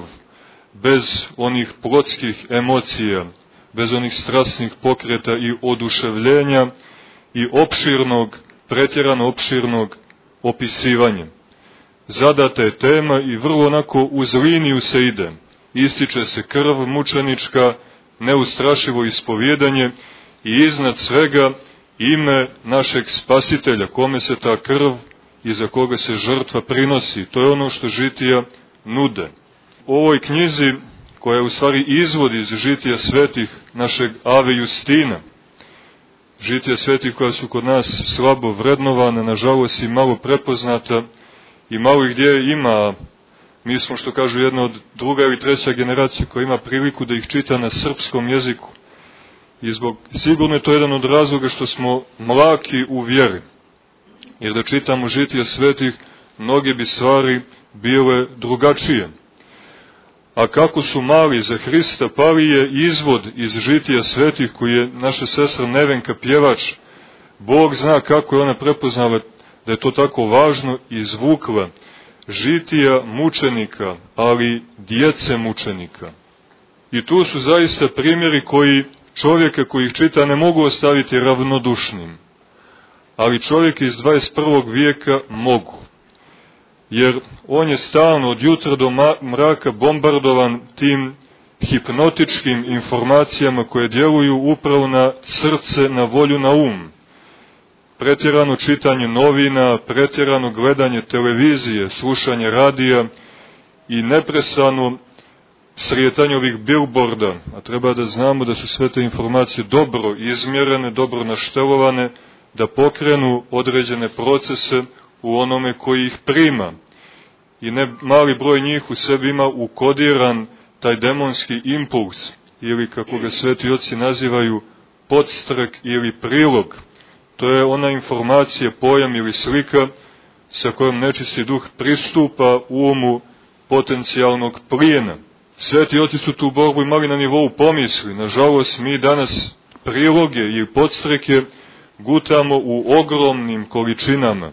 bez onih plotskih emocija, bez onih strasnih pokreta i oduševljenja i opširnog, pretjerano opširnog opisivanja. Zadata je tema i vrlo onako uz liniju se ide. Ističe se krv mučenička, neustrašivo ispovjedanje i iznad svega ime našeg spasitelja, kome se ta krv i za koga se žrtva prinosi. To je ono što žitija nude. U ovoj knjizi, koja je u stvari izvod iz žitija svetih našeg Ave Justina, žitija svetih koja su kod nas slabo vrednovana, nažalost i malo prepoznata, i malo ih gdje ima, mi smo, što kažu, jedna od druga ili treća generacija koja ima priliku da ih čita na srpskom jeziku. I zbog, sigurno je to jedan od razloga što smo mlaki u vjeri. Jer da čitamo žitija svetih, mnogi bi stvari bile drugačije. A kako su mali za Hrista pali je izvod iz žitija svetih koji je naša sestra Nevenka pjevač. Bog zna kako je ona prepoznala da je to tako važno i izvukla žitija mučenika, ali djece mučenika. I tu su zaista primjeri koji čovjeka koji ih čita ne mogu ostaviti ravnodušnim, ali čovjeka iz dvadeset prvog vijeka mogu. Jer on je stalno od jutra do mraka bombardovan tim hipnotičkim informacijama koje djeluju upravo na srce, na volju, na um. Pretjerano čitanje novina, pretjerano gledanje televizije, slušanje radija i neprestano srijetanje ovih billboarda, a treba da znamo da su sve te informacije dobro izmjerene, dobro naštelovane, da pokrenu određene procese u onome koji ih prima. I ne mali broj njih u sebi ima ukodiran taj demonski impuls, ili kako ga sveti oci nazivaju, podstrek ili prilog. To je ona informacija, pojam ili slika sa kojom nečisti duh pristupa umu potencijalnog plijena. Sveti oci su tu borbu imali na nivou pomisli. Nažalost, mi danas priloge i podstreke gutamo u ogromnim količinama.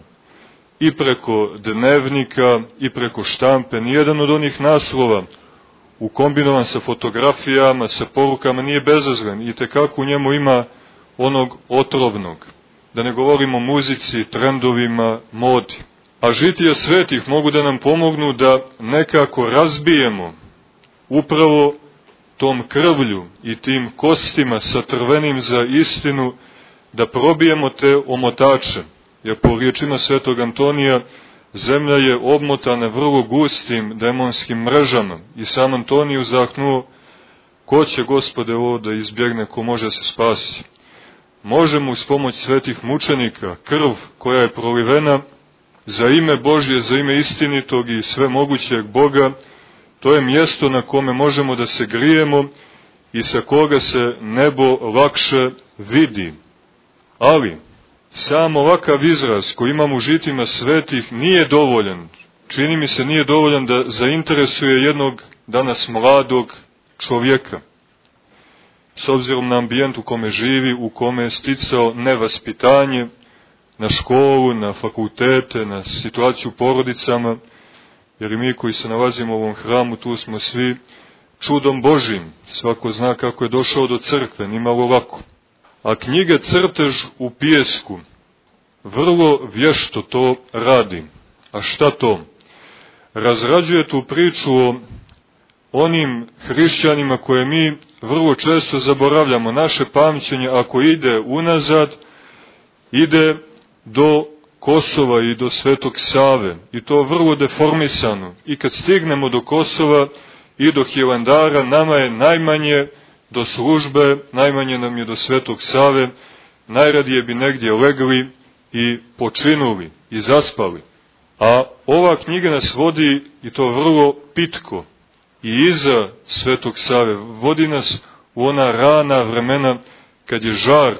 I preko dnevnika, i preko štampe. Nijedan od onih naslova, ukombinovan sa fotografijama, sa porukama, nije bezazlen. I tekako u njemu ima onog otrovnog. Da ne govorimo o muzici, trendovima, modi. A žitija svetih mogu da nam pomognu da nekako razbijemo upravo tom krvlju i tim kostima satrvenim za istinu, da probijemo te omotače. Jer po riječima svetog Antonija, zemlja je obmotana vrlo gustim demonskim mrežama. I sam Antonij uzahnuo, ko će, Gospode, ovo da izbjegne, ko može da se spasi. Možemo uz pomoć svetih mučenika, krv koja je prolivena za ime Božje, za ime istinitog i sve mogućeg Boga, to je mjesto na kome možemo da se grijemo i sa koga se nebo lakše vidi. Ali, sam ovakav izraz koji imamo u žitima svetih nije dovoljan. Čini mi se nije dovoljan da zainteresuje jednog danas mladog čovjeka. S obzirom na ambijent u kome živi, u kome je sticao nevaspitanje, na školu, na fakultete, na situaciju u porodicama, jer i mi koji se nalazimo u ovom hramu, tu smo svi čudom Božim. Svako zna kako je došao do crkve, nimalo lako. A knjiga Crtež u pijesku vrlo vješto to radi. A šta to? Razrađuje tu priču o onim hrišćanima koje mi vrlo često zaboravljamo. Naše pamćenje, ako ide unazad, ide do Kosova i do Svetog Save. I to vrlo deformisano. I kad stignemo do Kosova i do Hilandara, nama je najmanje do službe, najmanje nam je do Svetog Save, najradije bi negdje legli i počinuli i zaspali. A ova knjiga nas vodi, i to vrlo pitko, i iza Svetog Save, vodi nas u ona rana vremena kad je žar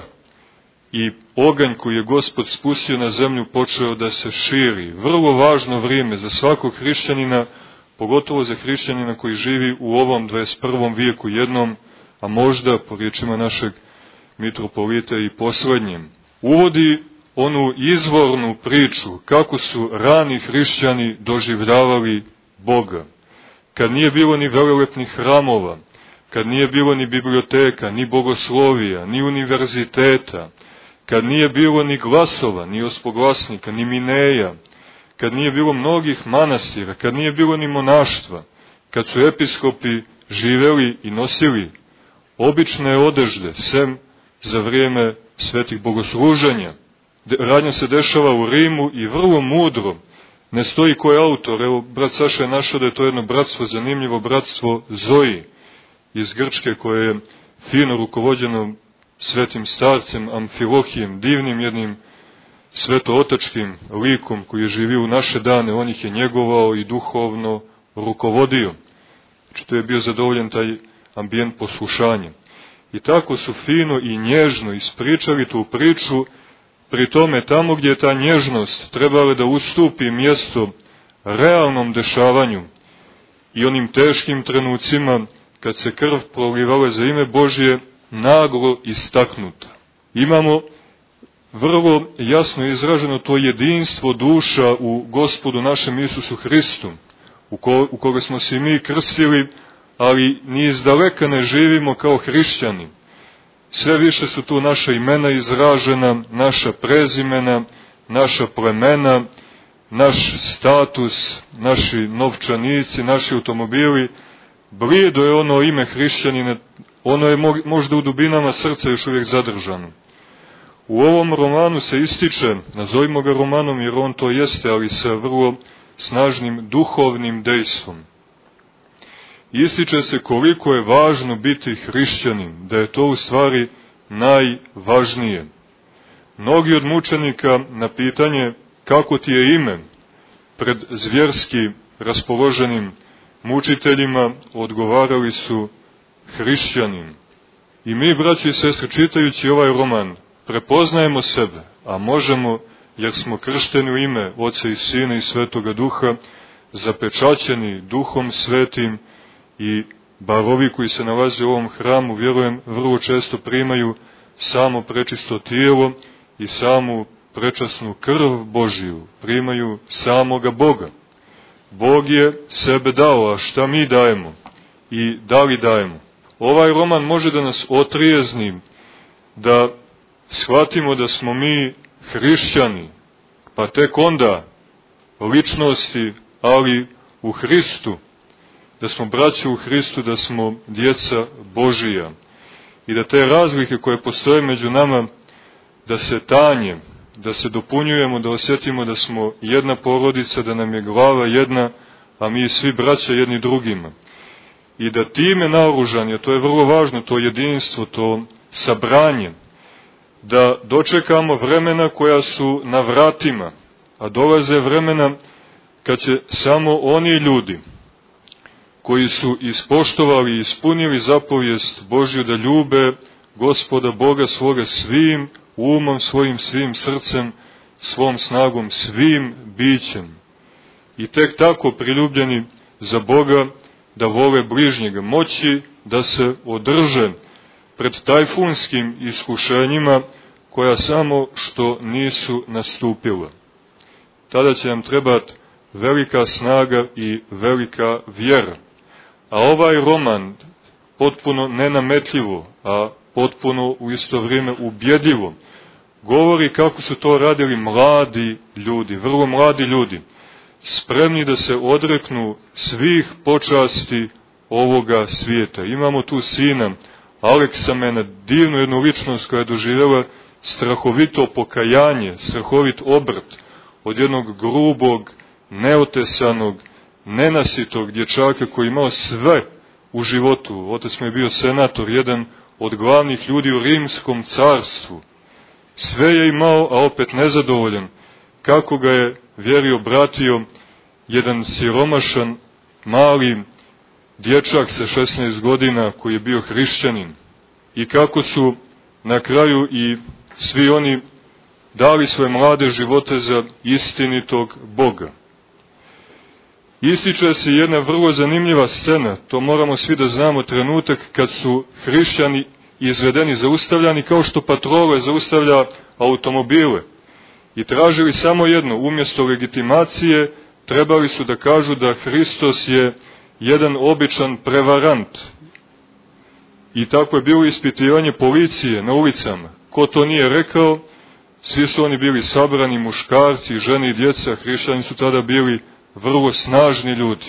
i oganj koji je Gospod spustio na zemlju počeo da se širi. Vrlo važno vrijeme za svakog hrišćanina, pogotovo za hrišćanina koji živi u ovom dvadeset prvom vijeku jednom, a možda, po riječima našeg mitropolita, i posljednjem. Uvodi onu izvornu priču kako su rani hrišćani doživljavali Boga. Kad nije bilo ni velelepnih hramova, kad nije bilo ni biblioteka, ni bogoslovija, ni univerziteta, kad nije bilo ni glasova, ni ospoglasnika, ni mineja, kad nije bilo mnogih manastira, kad nije bilo ni monaštva, kad su episkopi živeli i nosili obične odežde, sem za vrijeme svetih bogosluženja. Radnja se dešava u Rimu i vrlo mudro. Ne stoji ko je autor, evo, brat Saša je našao da je to jedno bratstvo, zanimljivo bratstvo Zoji iz Grčke, koje je fino rukovođeno svetim starcem Amfilohijem, divnim jednim svetootačkim likom koji je živio u naše dane. On ih je njegovao i duhovno rukovodio. Znači, to je bio zadovoljen taj ambijent poslušanja. I tako su fino i nježno ispričali tu priču, pri tome tamo gdje je ta nježnost trebala da ustupi mjesto realnom dešavanju i onim teškim trenucima kad se krv prolivala za ime Božje naglo istaknuta. Imamo vrlo jasno izraženo to jedinstvo duša u Gospodu našem Isusu Hristu, u, ko, u koga smo se i mi krstili, ali ni izdaleka ne živimo kao hrišćani. Sve više su tu naša imena izražena, naša prezimena, naša plemena, naš status, naši novčanici, naši automobili. Blijedo je ono ime hrišćanina, ono je možda u dubinama srca još uvijek zadržano. U ovom romanu se ističe, nazovimo ga romanom jer on to jeste, ali sa vrlo snažnim duhovnim dejstvom. Ističe se koliko je važno biti hrišćanin, da je to u stvari najvažnije. Mnogi od mučenika na pitanje kako ti je ime pred zvjerski raspoloženim mučiteljima odgovarali su hrišćanin. I mi, braći i sestre, čitajući ovaj roman, prepoznajemo sebe, a možemo, jer smo kršteni u ime Oca i Sina i Svetoga Duha, zapečaćeni Duhom Svetim i bar ovi koji se nalaze u ovom hramu, vjerujem, vrlo često primaju samo prečisto tijelo i samu prečasnu krv Božiju, primaju samoga Boga. Bog je sebe dao, a šta mi dajemo i da li dajemo? Ovaj roman može da nas otrijezni, da shvatimo da smo mi hrišćani, pa tek onda ličnosti, ali u Hristu, da smo braća u Hristu, da smo djeca Božija i da te razlike koje postoje među nama, da se tanje, da se dopunjujemo, da osjetimo da smo jedna porodica, da nam je glava jedna, a mi svi braća jedni drugima. I da time naoružanje, to je vrlo važno, to jedinstvo, to sabranje, da dočekamo vremena koja su na vratima, a dolaze vremena kad će samo oni ljudi koji su ispoštovali i ispunili zapovijest Božju da ljube Gospoda Boga svoga svim umom, svojim svim srcem, svom snagom, svim bićem. I tek tako priljubljeni za Boga da vole bližnjega, moći da se održe pred tajfunskim iskušenjima koja samo što nisu nastupila. Tada će nam trebati velika snaga i velika vjera. A ovaj roman, potpuno nenametljivo, a potpuno u isto vrijeme ubjedljivo, govori kako su to radili mladi ljudi, vrlo mladi ljudi, spremni da se odreknu svih počasti ovoga svijeta. Imamo tu sina Aleksamena, divnu jednu ličnost koja je doživjela strahovito pokajanje, strahovit obrt od jednog grubog, neotesanog, nenasitog dječaka koji imao sve u životu. Otac mu je bio senator, jedan od glavnih ljudi u Rimskom carstvu. Sve je imao, a opet nezadovoljan. Kako ga je vjerio, bratio jedan siromašan, mali dječak sa šesnaest godina koji je bio hrišćanin. I kako su na kraju i svi oni dali svoje mlade živote za istinitog Boga. Ističe se jedna vrlo zanimljiva scena, to moramo svi da znamo, trenutak kad su hrišćani izvedeni, zaustavljani, kao što patrole zaustavlja automobile. I tražili samo jedno, umjesto legitimacije, trebali su da kažu da Hristos je jedan običan prevarant. I tako je bilo ispitivanje policije na ulicama. Ko to nije rekao, svi su oni bili sabrani, muškarci, žene i djeca, hrišćani su tada bili vrlo snažni ljudi,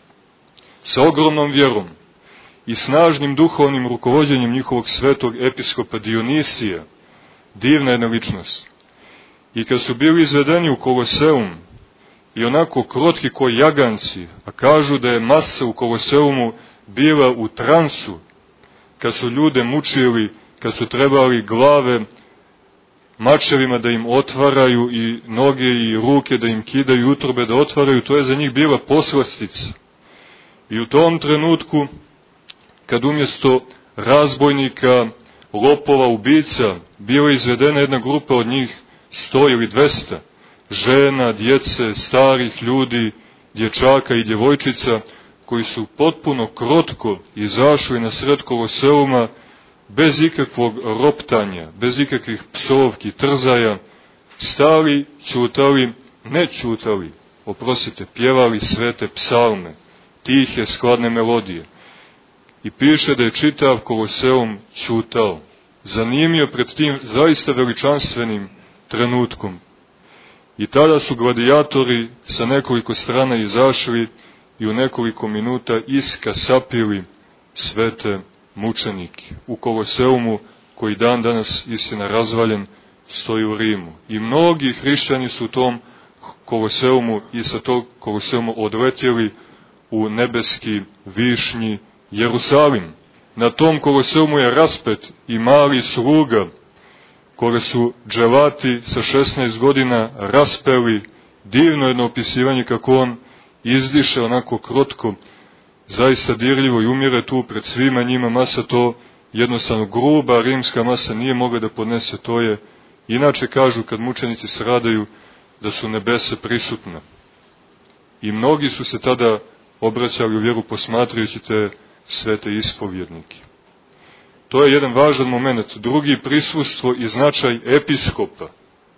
sa ogromnom vjerom i snažnim duhovnim rukovođenjem njihovog svetog episkopa Dionisija, divna jedna ličnost. I kad su bili izvedeni u Koloseum, i onako krotki ko jaganci, a kažu da je masa u Koloseumu bila u transu, kad su ljude mučili, kad su trebali glave mačevima da im otvaraju i noge i ruke da im kidaju, utrobe da otvaraju, to je za njih bila poslastica. I u tom trenutku, kad umjesto razbojnika, lopova, ubica, bila izvedena jedna grupa od njih sto ili dvesta, žena, djece, starih ljudi dječaka i djevojčica koji su potpuno krotko izašli na sred Koloseuma bez ikakvog roptanja, bez ikakvih psovki, trzaja, stali, ćutali, ne ćutali, oprostite, pjevali svete psalme, tihe, skladne melodije. I piše da je čitav Koloseum ćutao, zanimio pred tim zaista veličanstvenim trenutkom. I tada su gladijatori sa nekoliko strana izašli i u nekoliko minuta iskasapili svete mučenike u Koloseumu, koji dan danas, istina razvaljen, stoji u Rimu. I mnogi hrišćani su u tom Koloseumu i sa tog Koloseuma odletjeli u nebeski višnji Jerusalim. Na tom Koloseumu je raspet i mali sluga, koga su dželati sa šesnaest godina raspeli, divno jedno opisivanje kako on izdiše onako krotko, zaista dirljivo i umire tu pred svima njima. Masa to jednostavno gruba rimska masa nije mogla da podnese, to je, inače kažu kad mučenici stradaju, da su nebesa prisutna. I mnogi su se tada obraćali u vjeru posmatrajući te svete ispovjednike. To je jedan važan moment. Drugi, prisustvo i značaj episkopa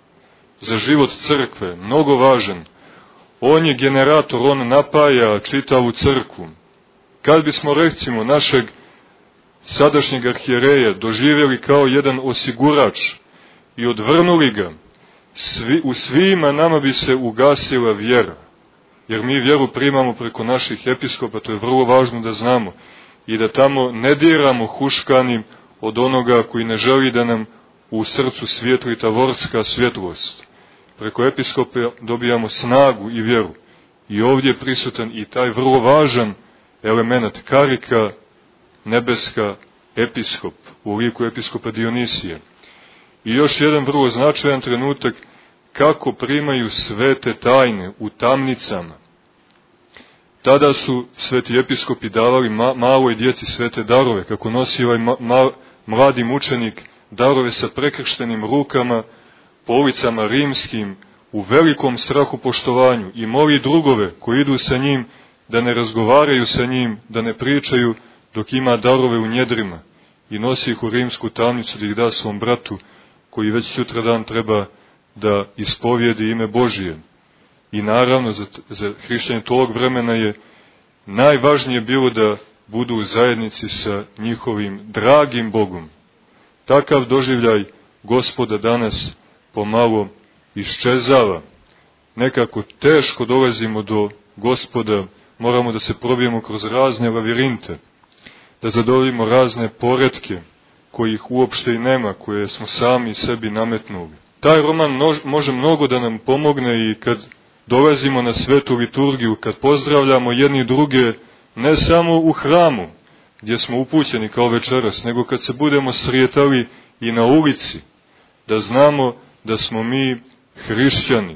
za život crkve, mnogo važan. On je generator, on napaja čitavu crkvu. Kad bismo, recimo, našeg sadašnjeg arhijereja doživjeli kao jedan osigurač i odvrnuli ga, svi, u svima nama bi se ugasila vjera. Jer mi vjeru primamo preko naših episkopa, to je vrlo važno da znamo. I da tamo ne diramo huškanim od onoga koji ne želi da nam u srcu svijetli tavorska svjetlost. Preko episkopa dobijamo snagu i vjeru. I ovdje je prisutan i taj vrlo važan element, karika nebeska episkop, u liku episkopa Dionisija. I još jedan vrlo značajan trenutak, kako primaju svete tajne u tamnicama. Tada su sveti episkopi davali ma, maloj djeci svete darove, kako nosi ovaj ma, ma, mladi mučenik darove sa prekrštenim rukama po ulicama rimskim, u velikom strahu poštovanju, i moli drugove koji idu sa njim da ne razgovaraju sa njim, da ne pričaju dok ima darove u njedrima, i nosi ih u rimsku tamnicu da ih da svom bratu koji već sutra dan treba da ispovijedi ime Božije. I naravno za, za hrišćanje tog vremena je najvažnije bilo da budu u zajednici sa njihovim dragim Bogom. Takav doživljaj Gospoda danas pomalo iščezava. Nekako teško dolazimo do Gospoda, moramo da se probijemo kroz razne lavirinte, da zadovoljimo razne poretke kojih uopšte i nema, koje smo sami sebi nametnuli. Taj roman može mnogo da nam pomogne i kad dolazimo na svetu liturgiju, kad pozdravljamo jedni druge, ne samo u hramu, gdje smo upućeni kao večeras, nego kad se budemo srijetali i na ulici, da znamo da smo mi hrišćani.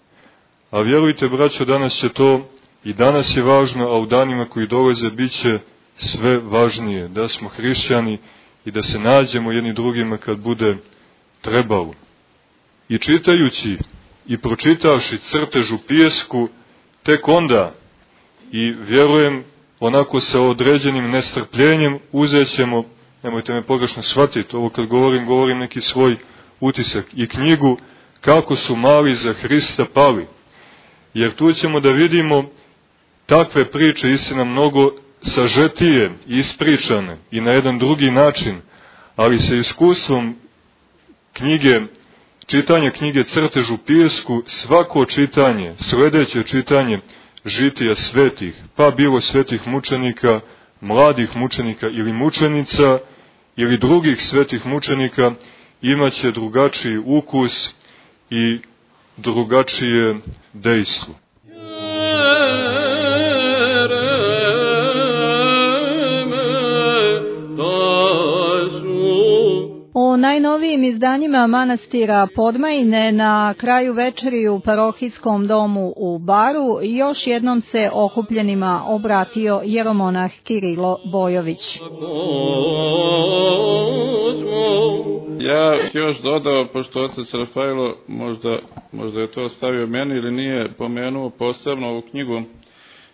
A vjerujte, braćo, danas će to, i danas je važno, a u danima koji dolaze bit će sve važnije, da smo hrišćani i da se nađemo jedni drugima kad bude trebalo. I čitajući i pročitavši crtež u pijesku, tek onda, i vjerujem onako sa određenim nestrpljenjem, uzet ćemo, nemojte me pogrešno shvatiti, ovo kad govorim, govorim neki svoj utisak, i knjigu Kako su mali za Hrista pali. Jer tu ćemo da vidimo takve priče, istina mnogo sažetije i ispričane i na jedan drugi način, ali sa iskustvom knjige, čitanja knjige Crtež u pijesku, svako čitanje, sledeće čitanje žitija svetih, pa bilo svetih mučenika, mladih mučenika ili mučenica, ili drugih svetih mučenika, imaće drugačiji ukus i drugačije dejstvo. U najnovijim izdanjima manastira Podmajine na kraju večeri u parohijskom domu u Baru još jednom se okupljenima obratio jeromonah Kirilo Bojović. Ja još dodao, pošto otac Rafailo možda, možda je to ostavio meni ili nije pomenuo posebno ovu knjigu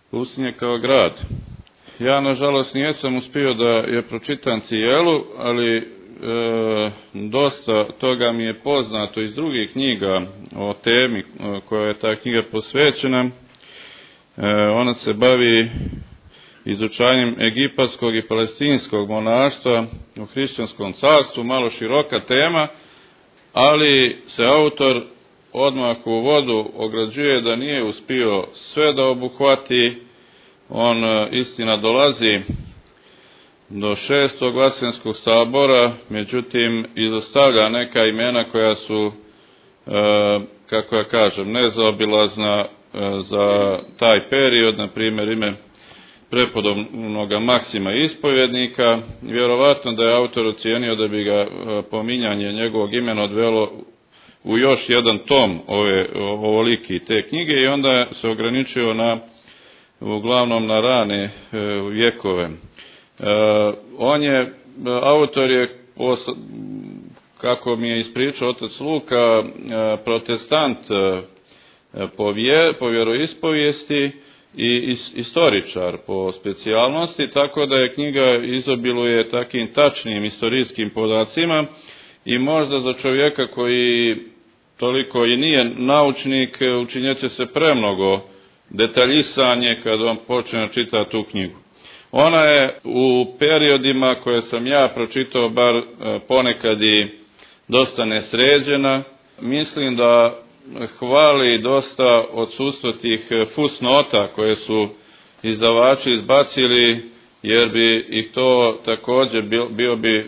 Pustinje kao grad. Ja, nažalost, nijesam uspio da je pročitam cijelu, ali e, dosta toga mi je poznato iz drugih knjiga o temi koja je ta knjiga posvećena. E, ona se bavi izučanjem egipatskog i palestinskog monaštva u hrišćanskom carstvu, malo široka tema, ali se autor odmah u vodu ograđuje da nije uspio sve da obuhvati. On istina dolazi do šestog Vaseljenskog sabora, međutim izostavlja neka imena koja su, kako ja kažem, nezaobilazna za taj period, na primjer ime prepodobnoga Maksima ispovjednika. Vjerovatno da je autor ocijenio da bi ga pominjanje njegovog imena odvelo u još jedan tom ove ovoliki te knjige i onda se ograničio na uglavnom na rane e, vjekove. E, on je, autor je, kako mi je ispričao otac Luka, e, protestant e, po, vje, po vjeroispovijesti i is, istoričar po specijalnosti, tako da je knjiga izobiluje takim tačnim istorijskim podacima i možda za čovjeka koji toliko i nije naučnik učinjeće se premnogo detaljisanje kad on počne čitati tu knjigu. Ona je u periodima koje sam ja pročitao bar ponekad i dosta nesređena. Mislim da hvali dosta odsustvo tih fusnota koje su izdavači izbacili, jer bi ih to također bio bi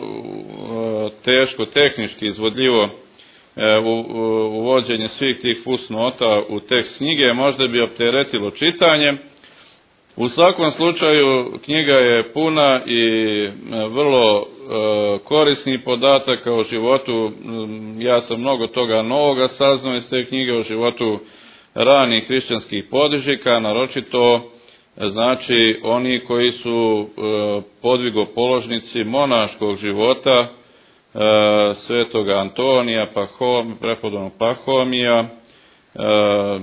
teško tehnički izvodljivo uvođenje svih tih fusnota u tekst knjige, možda bi opteretilo čitanje. U svakom slučaju knjiga je puna i vrlo korisnih podataka o životu. Ja sam mnogo toga novoga saznao iz te knjige o životu ranih hrišćanskih podvižnika, naročito znači oni koji su podvigopoložnici monaškog života, svetoga Antonija, Pahom, prepodobnog Pahomija e,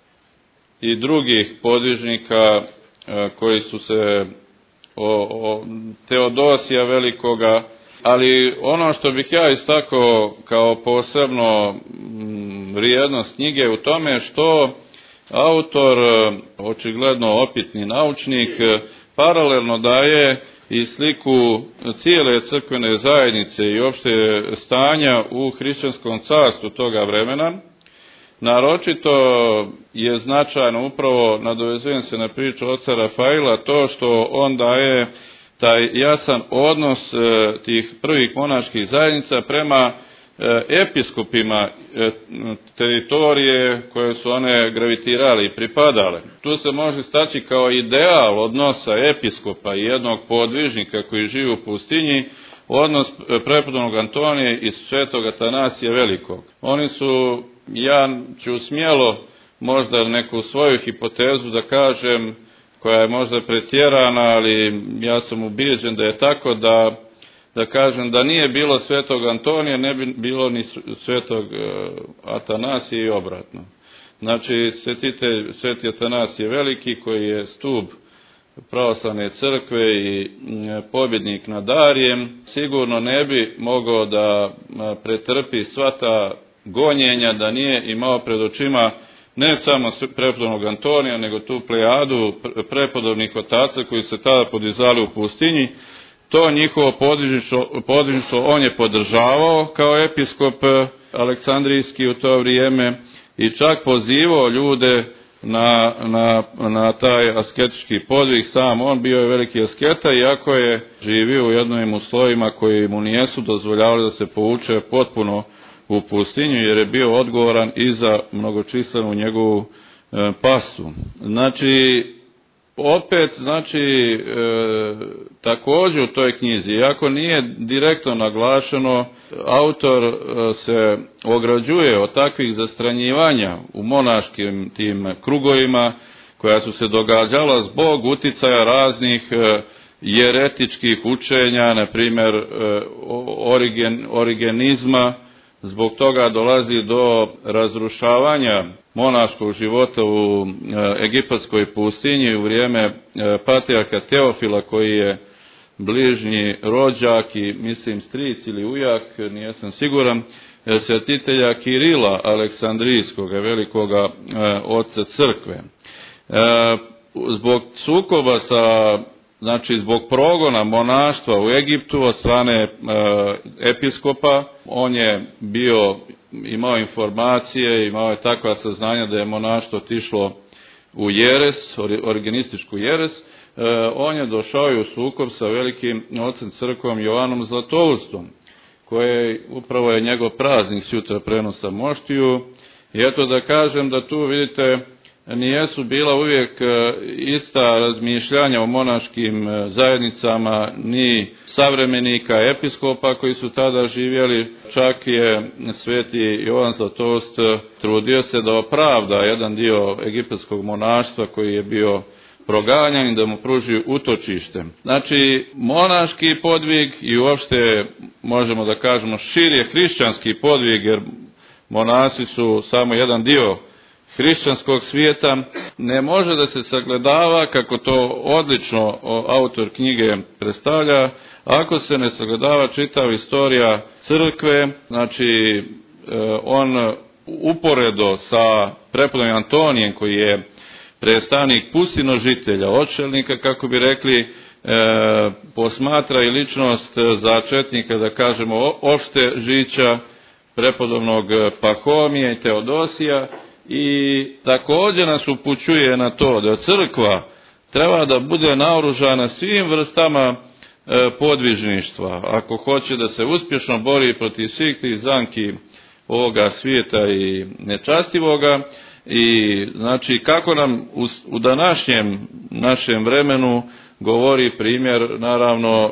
i drugih podvižnika e, koji su se o, o Teodosija velikoga, ali ono što bih ja istakao kao posebno m, vrijednost knjige u tome što autor, očigledno opitni naučnik, paralelno daje i sliku cijele crkvene zajednice i opšte stanja u hrišćanskom carstvu toga vremena. Naročito je značajno, upravo nadovezujem se na priču oca Rafaila, to što on daje taj jasan odnos tih prvih monaških zajednica prema episkopima teritorije koje su one gravitirale i pripadale. Tu se može staći kao ideal odnosa episkopa i jednog podvižnika koji živi u pustinji, odnos prepodobnog Antonija i svetog Atanasija Velikog. Oni su, ja ću smjelo možda neku svoju hipotezu da kažem, koja je možda pretjerana, ali ja sam ubijeđen da je tako, da da kažem da nije bilo svetog Antonija, ne bi bilo ni svetog Atanasija i obratno. Znači, svetite, sveti Atanasije Veliki, koji je stub pravoslavne crkve i pobjednik nad Arijem, sigurno ne bi mogao da pretrpi sva ta gonjenja, da nije imao pred očima ne samo prepodobnog Antonija, nego tu plejadu prepodobnih otaca koji se tada podizali u pustinji. To njihovo podvižništvo on je podržavao kao episkop aleksandrijski u to vrijeme i čak pozivao ljude na, na, na taj asketički podvig. Sam on bio je veliki asketa, iako je živio u jednom uslovima koji mu nijesu dozvoljavali da se povuče potpuno u pustinju, jer je bio odgovoran i za mnogočislenu njegovu e, pastu. Znači, opet, znači, e, također u toj knjizi, iako nije direktno naglašeno, autor e, se ograđuje od takvih zastranjivanja u monaškim tim krugovima, koja su se događala zbog uticaja raznih e, jeretičkih učenja, na primjer e, origen, origenizma, zbog toga dolazi do razrušavanja monaškog života u egipatskoj pustinji u vrijeme patrijarha Teofila, koji je bližnji rođak i mislim stric ili ujak, nisam siguran, svetitelja Kirila Aleksandrijskog, velikoga oca crkve. Zbog sukoba sa, znači zbog progona monaštva u Egiptu od strane episkopa, on je bio, imao informacije, imao je takva saznanja da je monaštvo otišlo u jeres, organističku jeres. On je došao i u sukob sa velikim ocem crkvom Jovanom Zlatoustom, koje upravo je njegov praznik sutra prenosa moštiju. I eto da kažem da tu vidite nijesu bila uvijek ista razmišljanja o monaškim zajednicama ni savremenika episkopa koji su tada živjeli. Čak je sveti Jovan Zlatoust trudio se da opravda jedan dio egipatskog monaštva koji je bio proganjan i da mu pruži utočište. Znači, monaški podvig i uopšte možemo da kažemo širi hrišćanski podvig, jer monasi su samo jedan dio hrišćanskog svijeta, ne može da se sagledava, kako to odlično autor knjige predstavlja, ako se ne sagledava čitava istorija crkve. Znači, on uporedo sa prepodobnim Antonijem, koji je predstavnik pustinožitelja, odšelnika, kako bi rekli, e, posmatra i ličnost začetnika, da kažemo, opšte žića prepodobnog Pahomija i Teodosija, i također nas upućuje na to da crkva treba da bude naoružana svim vrstama e, podvižništva, ako hoće da se uspješno bori protiv svih tih zamki ovoga svijeta i nečastivoga. I znači kako nam u, u današnjem našem vremenu govori primjer naravno e,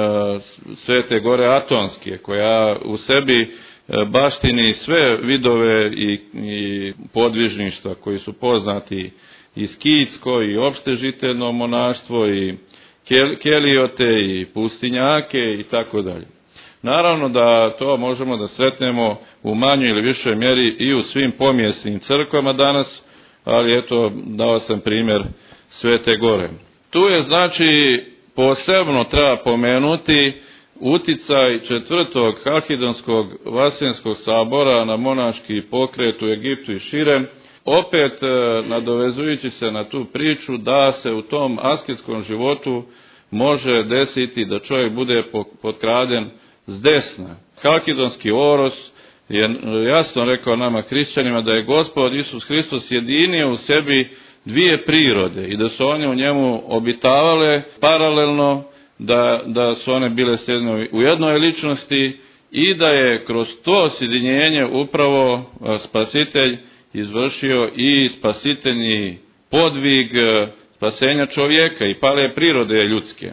Svete Gore Atonske, koja u sebi e, baštini sve vidove i, i podvižništva koji su poznati, i skitsko i opšte žiteljno monaštvo i kel, keliote i pustinjake i tako dalje. Naravno da to možemo da sretnemo u manjoj ili višoj mjeri i u svim pomjesnim crkvama danas, ali eto, dao sam primjer Svete Gore. Tu je znači posebno treba pomenuti uticaj četvrtog Halkidonskog Vaseljenskog sabora na monaški pokret u Egiptu i šire, opet nadovezujući se na tu priču da se u tom asketskom životu može desiti da čovjek bude potkraden s desna. Halkidonski oros je jasno rekao nama hrišćanima da je Gospod Isus Hristos jedinio u sebi dvije prirode i da su one u njemu obitavale paralelno, da, da su one bile sjedine u jednoj ličnosti i da je kroz to sjedinjenje upravo Spasitelj izvršio i spasiteljni podvig spasenja čovjeka i pale prirode ljudske.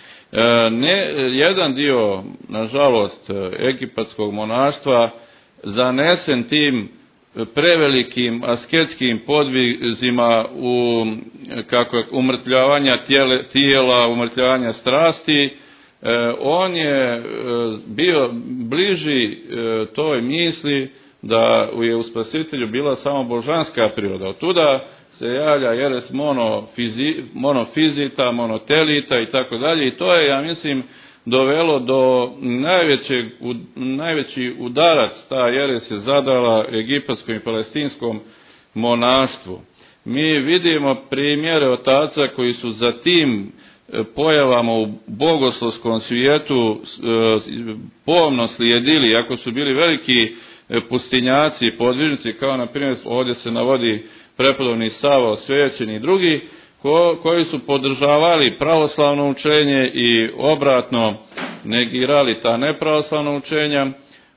Ne, jedan dio, nažalost, egipatskog monaštva zanesen tim prevelikim asketskim podvizima u kako umrtljavanja tijela, tijela, umrtljavanja strasti, on je bio bliži toj misli da je u Spasitelju bila samo božanska priroda. Od tuda se javlja jeres monofizi, monofizita, monotelita i tako dalje, i to je, ja mislim, dovelo do najvećeg, najveći udarac, ta jeres je zadala egipatskom i palestinskom monaštvu. Mi vidimo primjere otaca koji su za tim pojavama u bogoslovskom svijetu pomno slijedili, iako su bili veliki pustinjaci i podvižnici, kao na primjer ovdje se navodi prepodobni Sava Osvećeni i drugi, ko, koji su podržavali pravoslavno učenje i obratno negirali ta nepravoslavna učenja,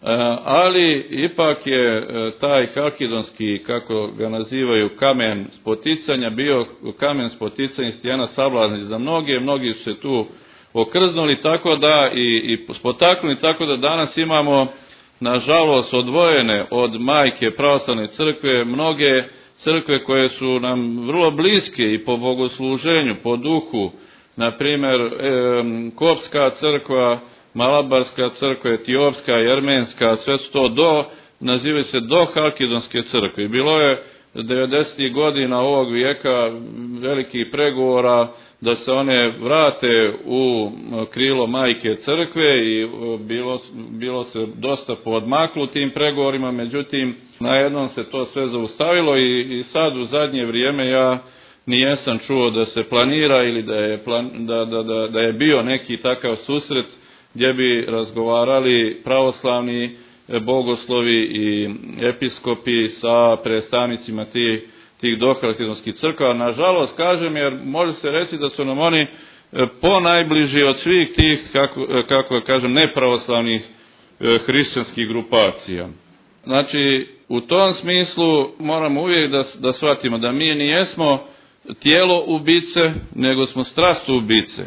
ali ipak je taj halkidonski, kako ga nazivaju, kamen spoticanja bio kamen spoticanja stijena sablazni za mnoge, mnogi su se tu okrznuli, tako da i, i spotaknuli, tako da danas imamo, nažalost, odvojene od majke pravoslavne crkve mnoge crkve koje su nam vrlo bliske i po bogosluženju, po duhu, na primjer e, Kopska crkva, Malabarska crkva, Etiopska, Jermenska, sve su to do nazivaju se dohalkidonske crkve. I bilo je devedesetih godina ovog vijeka velikih pregovora da se one vrate u krilo majke crkve i bilo, bilo se dosta podmaklo tim pregovorima, međutim najednom se to sve zaustavilo i, i sad u zadnje vrijeme ja nijesam čuo da se planira ili da je, plan, da, da, da, da je bio neki takav susret gdje bi razgovarali pravoslavni bogoslovi i episkopi sa predstavnicima tih, tih dohalkidonskih crkava. Nažalost, kažem, jer može se reći da su nam oni ponajbliži od svih tih, kako, kako kažem, nepravoslavnih hrišćanskih grupacija. Znači, u tom smislu moramo uvijek da, da shvatimo da mi nijesmo tijelo ubice, nego smo strast ubice.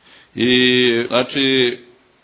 I, znači,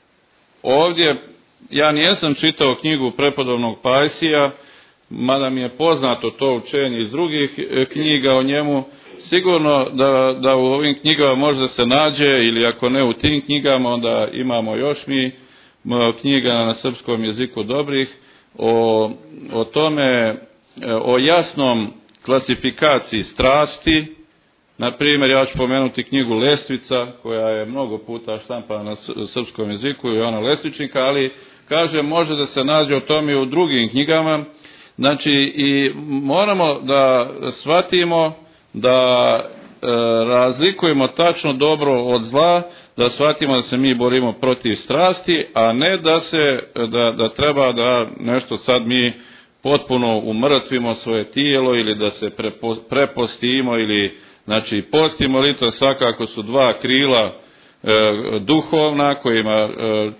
ovdje ja nijesam čitao knjigu prepodobnog Pajsija, mada mi je poznato to učenje iz drugih knjiga o njemu. Sigurno da, da u ovim knjigama možda se nađe, ili ako ne u tim knjigama, onda imamo još mi knjiga na srpskom jeziku dobrih, o, o tome, o jasnom klasifikaciji strasti. Na primjer, ja ću pomenuti knjigu Lestvica, koja je mnogo puta štampana na srpskom jeziku i ona Lestvičnika, ali kaže, može da se nađe o tome i u drugim knjigama. Znači, i moramo da shvatimo da e, razlikujemo tačno dobro od zla, da shvatimo da se mi borimo protiv strasti, a ne da se, da, da treba da nešto sad mi potpuno umrtvimo svoje tijelo ili da se prepo, prepostimo ili, znači, post i molitva svakako su dva krila e, duhovna kojima e,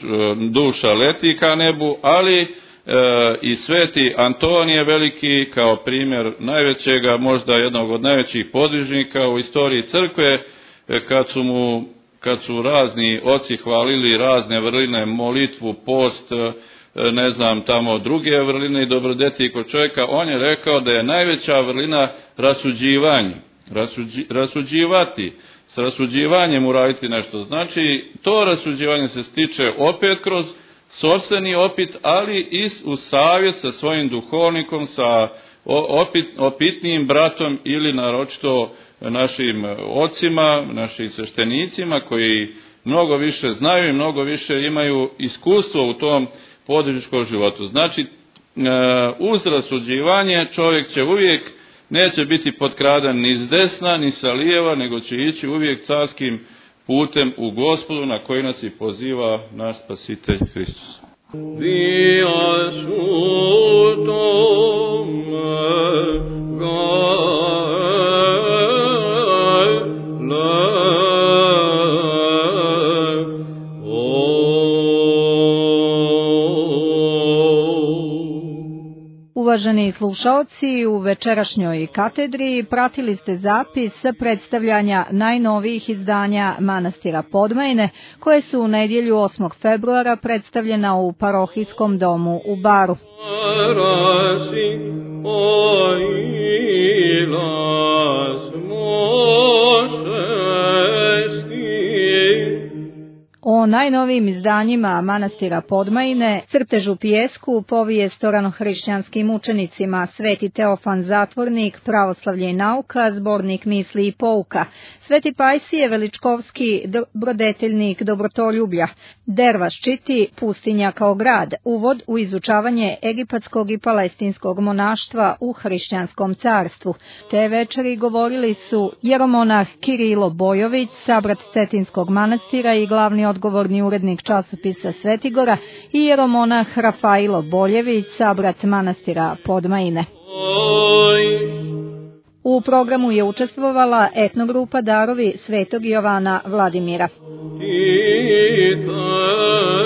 duša leti ka nebu, ali e, i sveti Antonije veliki kao primjer najvećega, možda jednog od najvećih podvižnika u istoriji crkve, e, kad su mu kad su razni oci hvalili razne vrline, molitvu, post, e, ne znam, tamo druge vrline i dobrodeti kod čovjeka, on je rekao da je najveća vrlina rasuđivanje. Rasuđi, rasuđivati, s rasuđivanjem uraditi nešto. Znači, to rasuđivanje se stiče opet kroz sopstveni opit, ali i u savjet sa svojim duhovnikom, sa opit, opitnijim bratom ili naročito našim ocima, našim sveštenicima koji mnogo više znaju i mnogo više imaju iskustvo u tom podvižničkom životu. Znači, uz rasuđivanje čovjek će uvijek neće biti potkradan ni s desna, ni sa lijeva, nego će ići uvijek carskim putem u Gospodu, na koji nas i poziva naš Spasitelj Hristos. Via sutum Uvaženi slušaoci, u večerašnjoj katedri pratili ste zapis predstavljanja najnovijih izdanja manastira Podmajine, koje su u nedjelju osmog februara predstavljena u parohijskom domu u Baru. O najnovijim izdanjima manastira Podmajine, crtežu pjesku, povijest o ranohrišćanskim učenicima, Sveti Teofan Zatvornik, Pravoslavlje i nauka, zbornik misli i pouka, Sveti Pajsije Veličkovski, dobrodeteljnik dobrotoljublja, Dervaš čiti, Pustinja kao grad, uvod u izučavanje egipatskog i palestinskog monaštva u hrišćanskom carstvu. Te večeri govorili su jeromonah Kirilo Bojović, sabrat Cetinskog manastira i glavni odgovorni urednik časopisa Svetigora, i jeromonah Rafailo Boljević, sabrat manastira Podmajine. U programu je učestvovala etnogrupa Darovi Svetog Jovana Vladimira.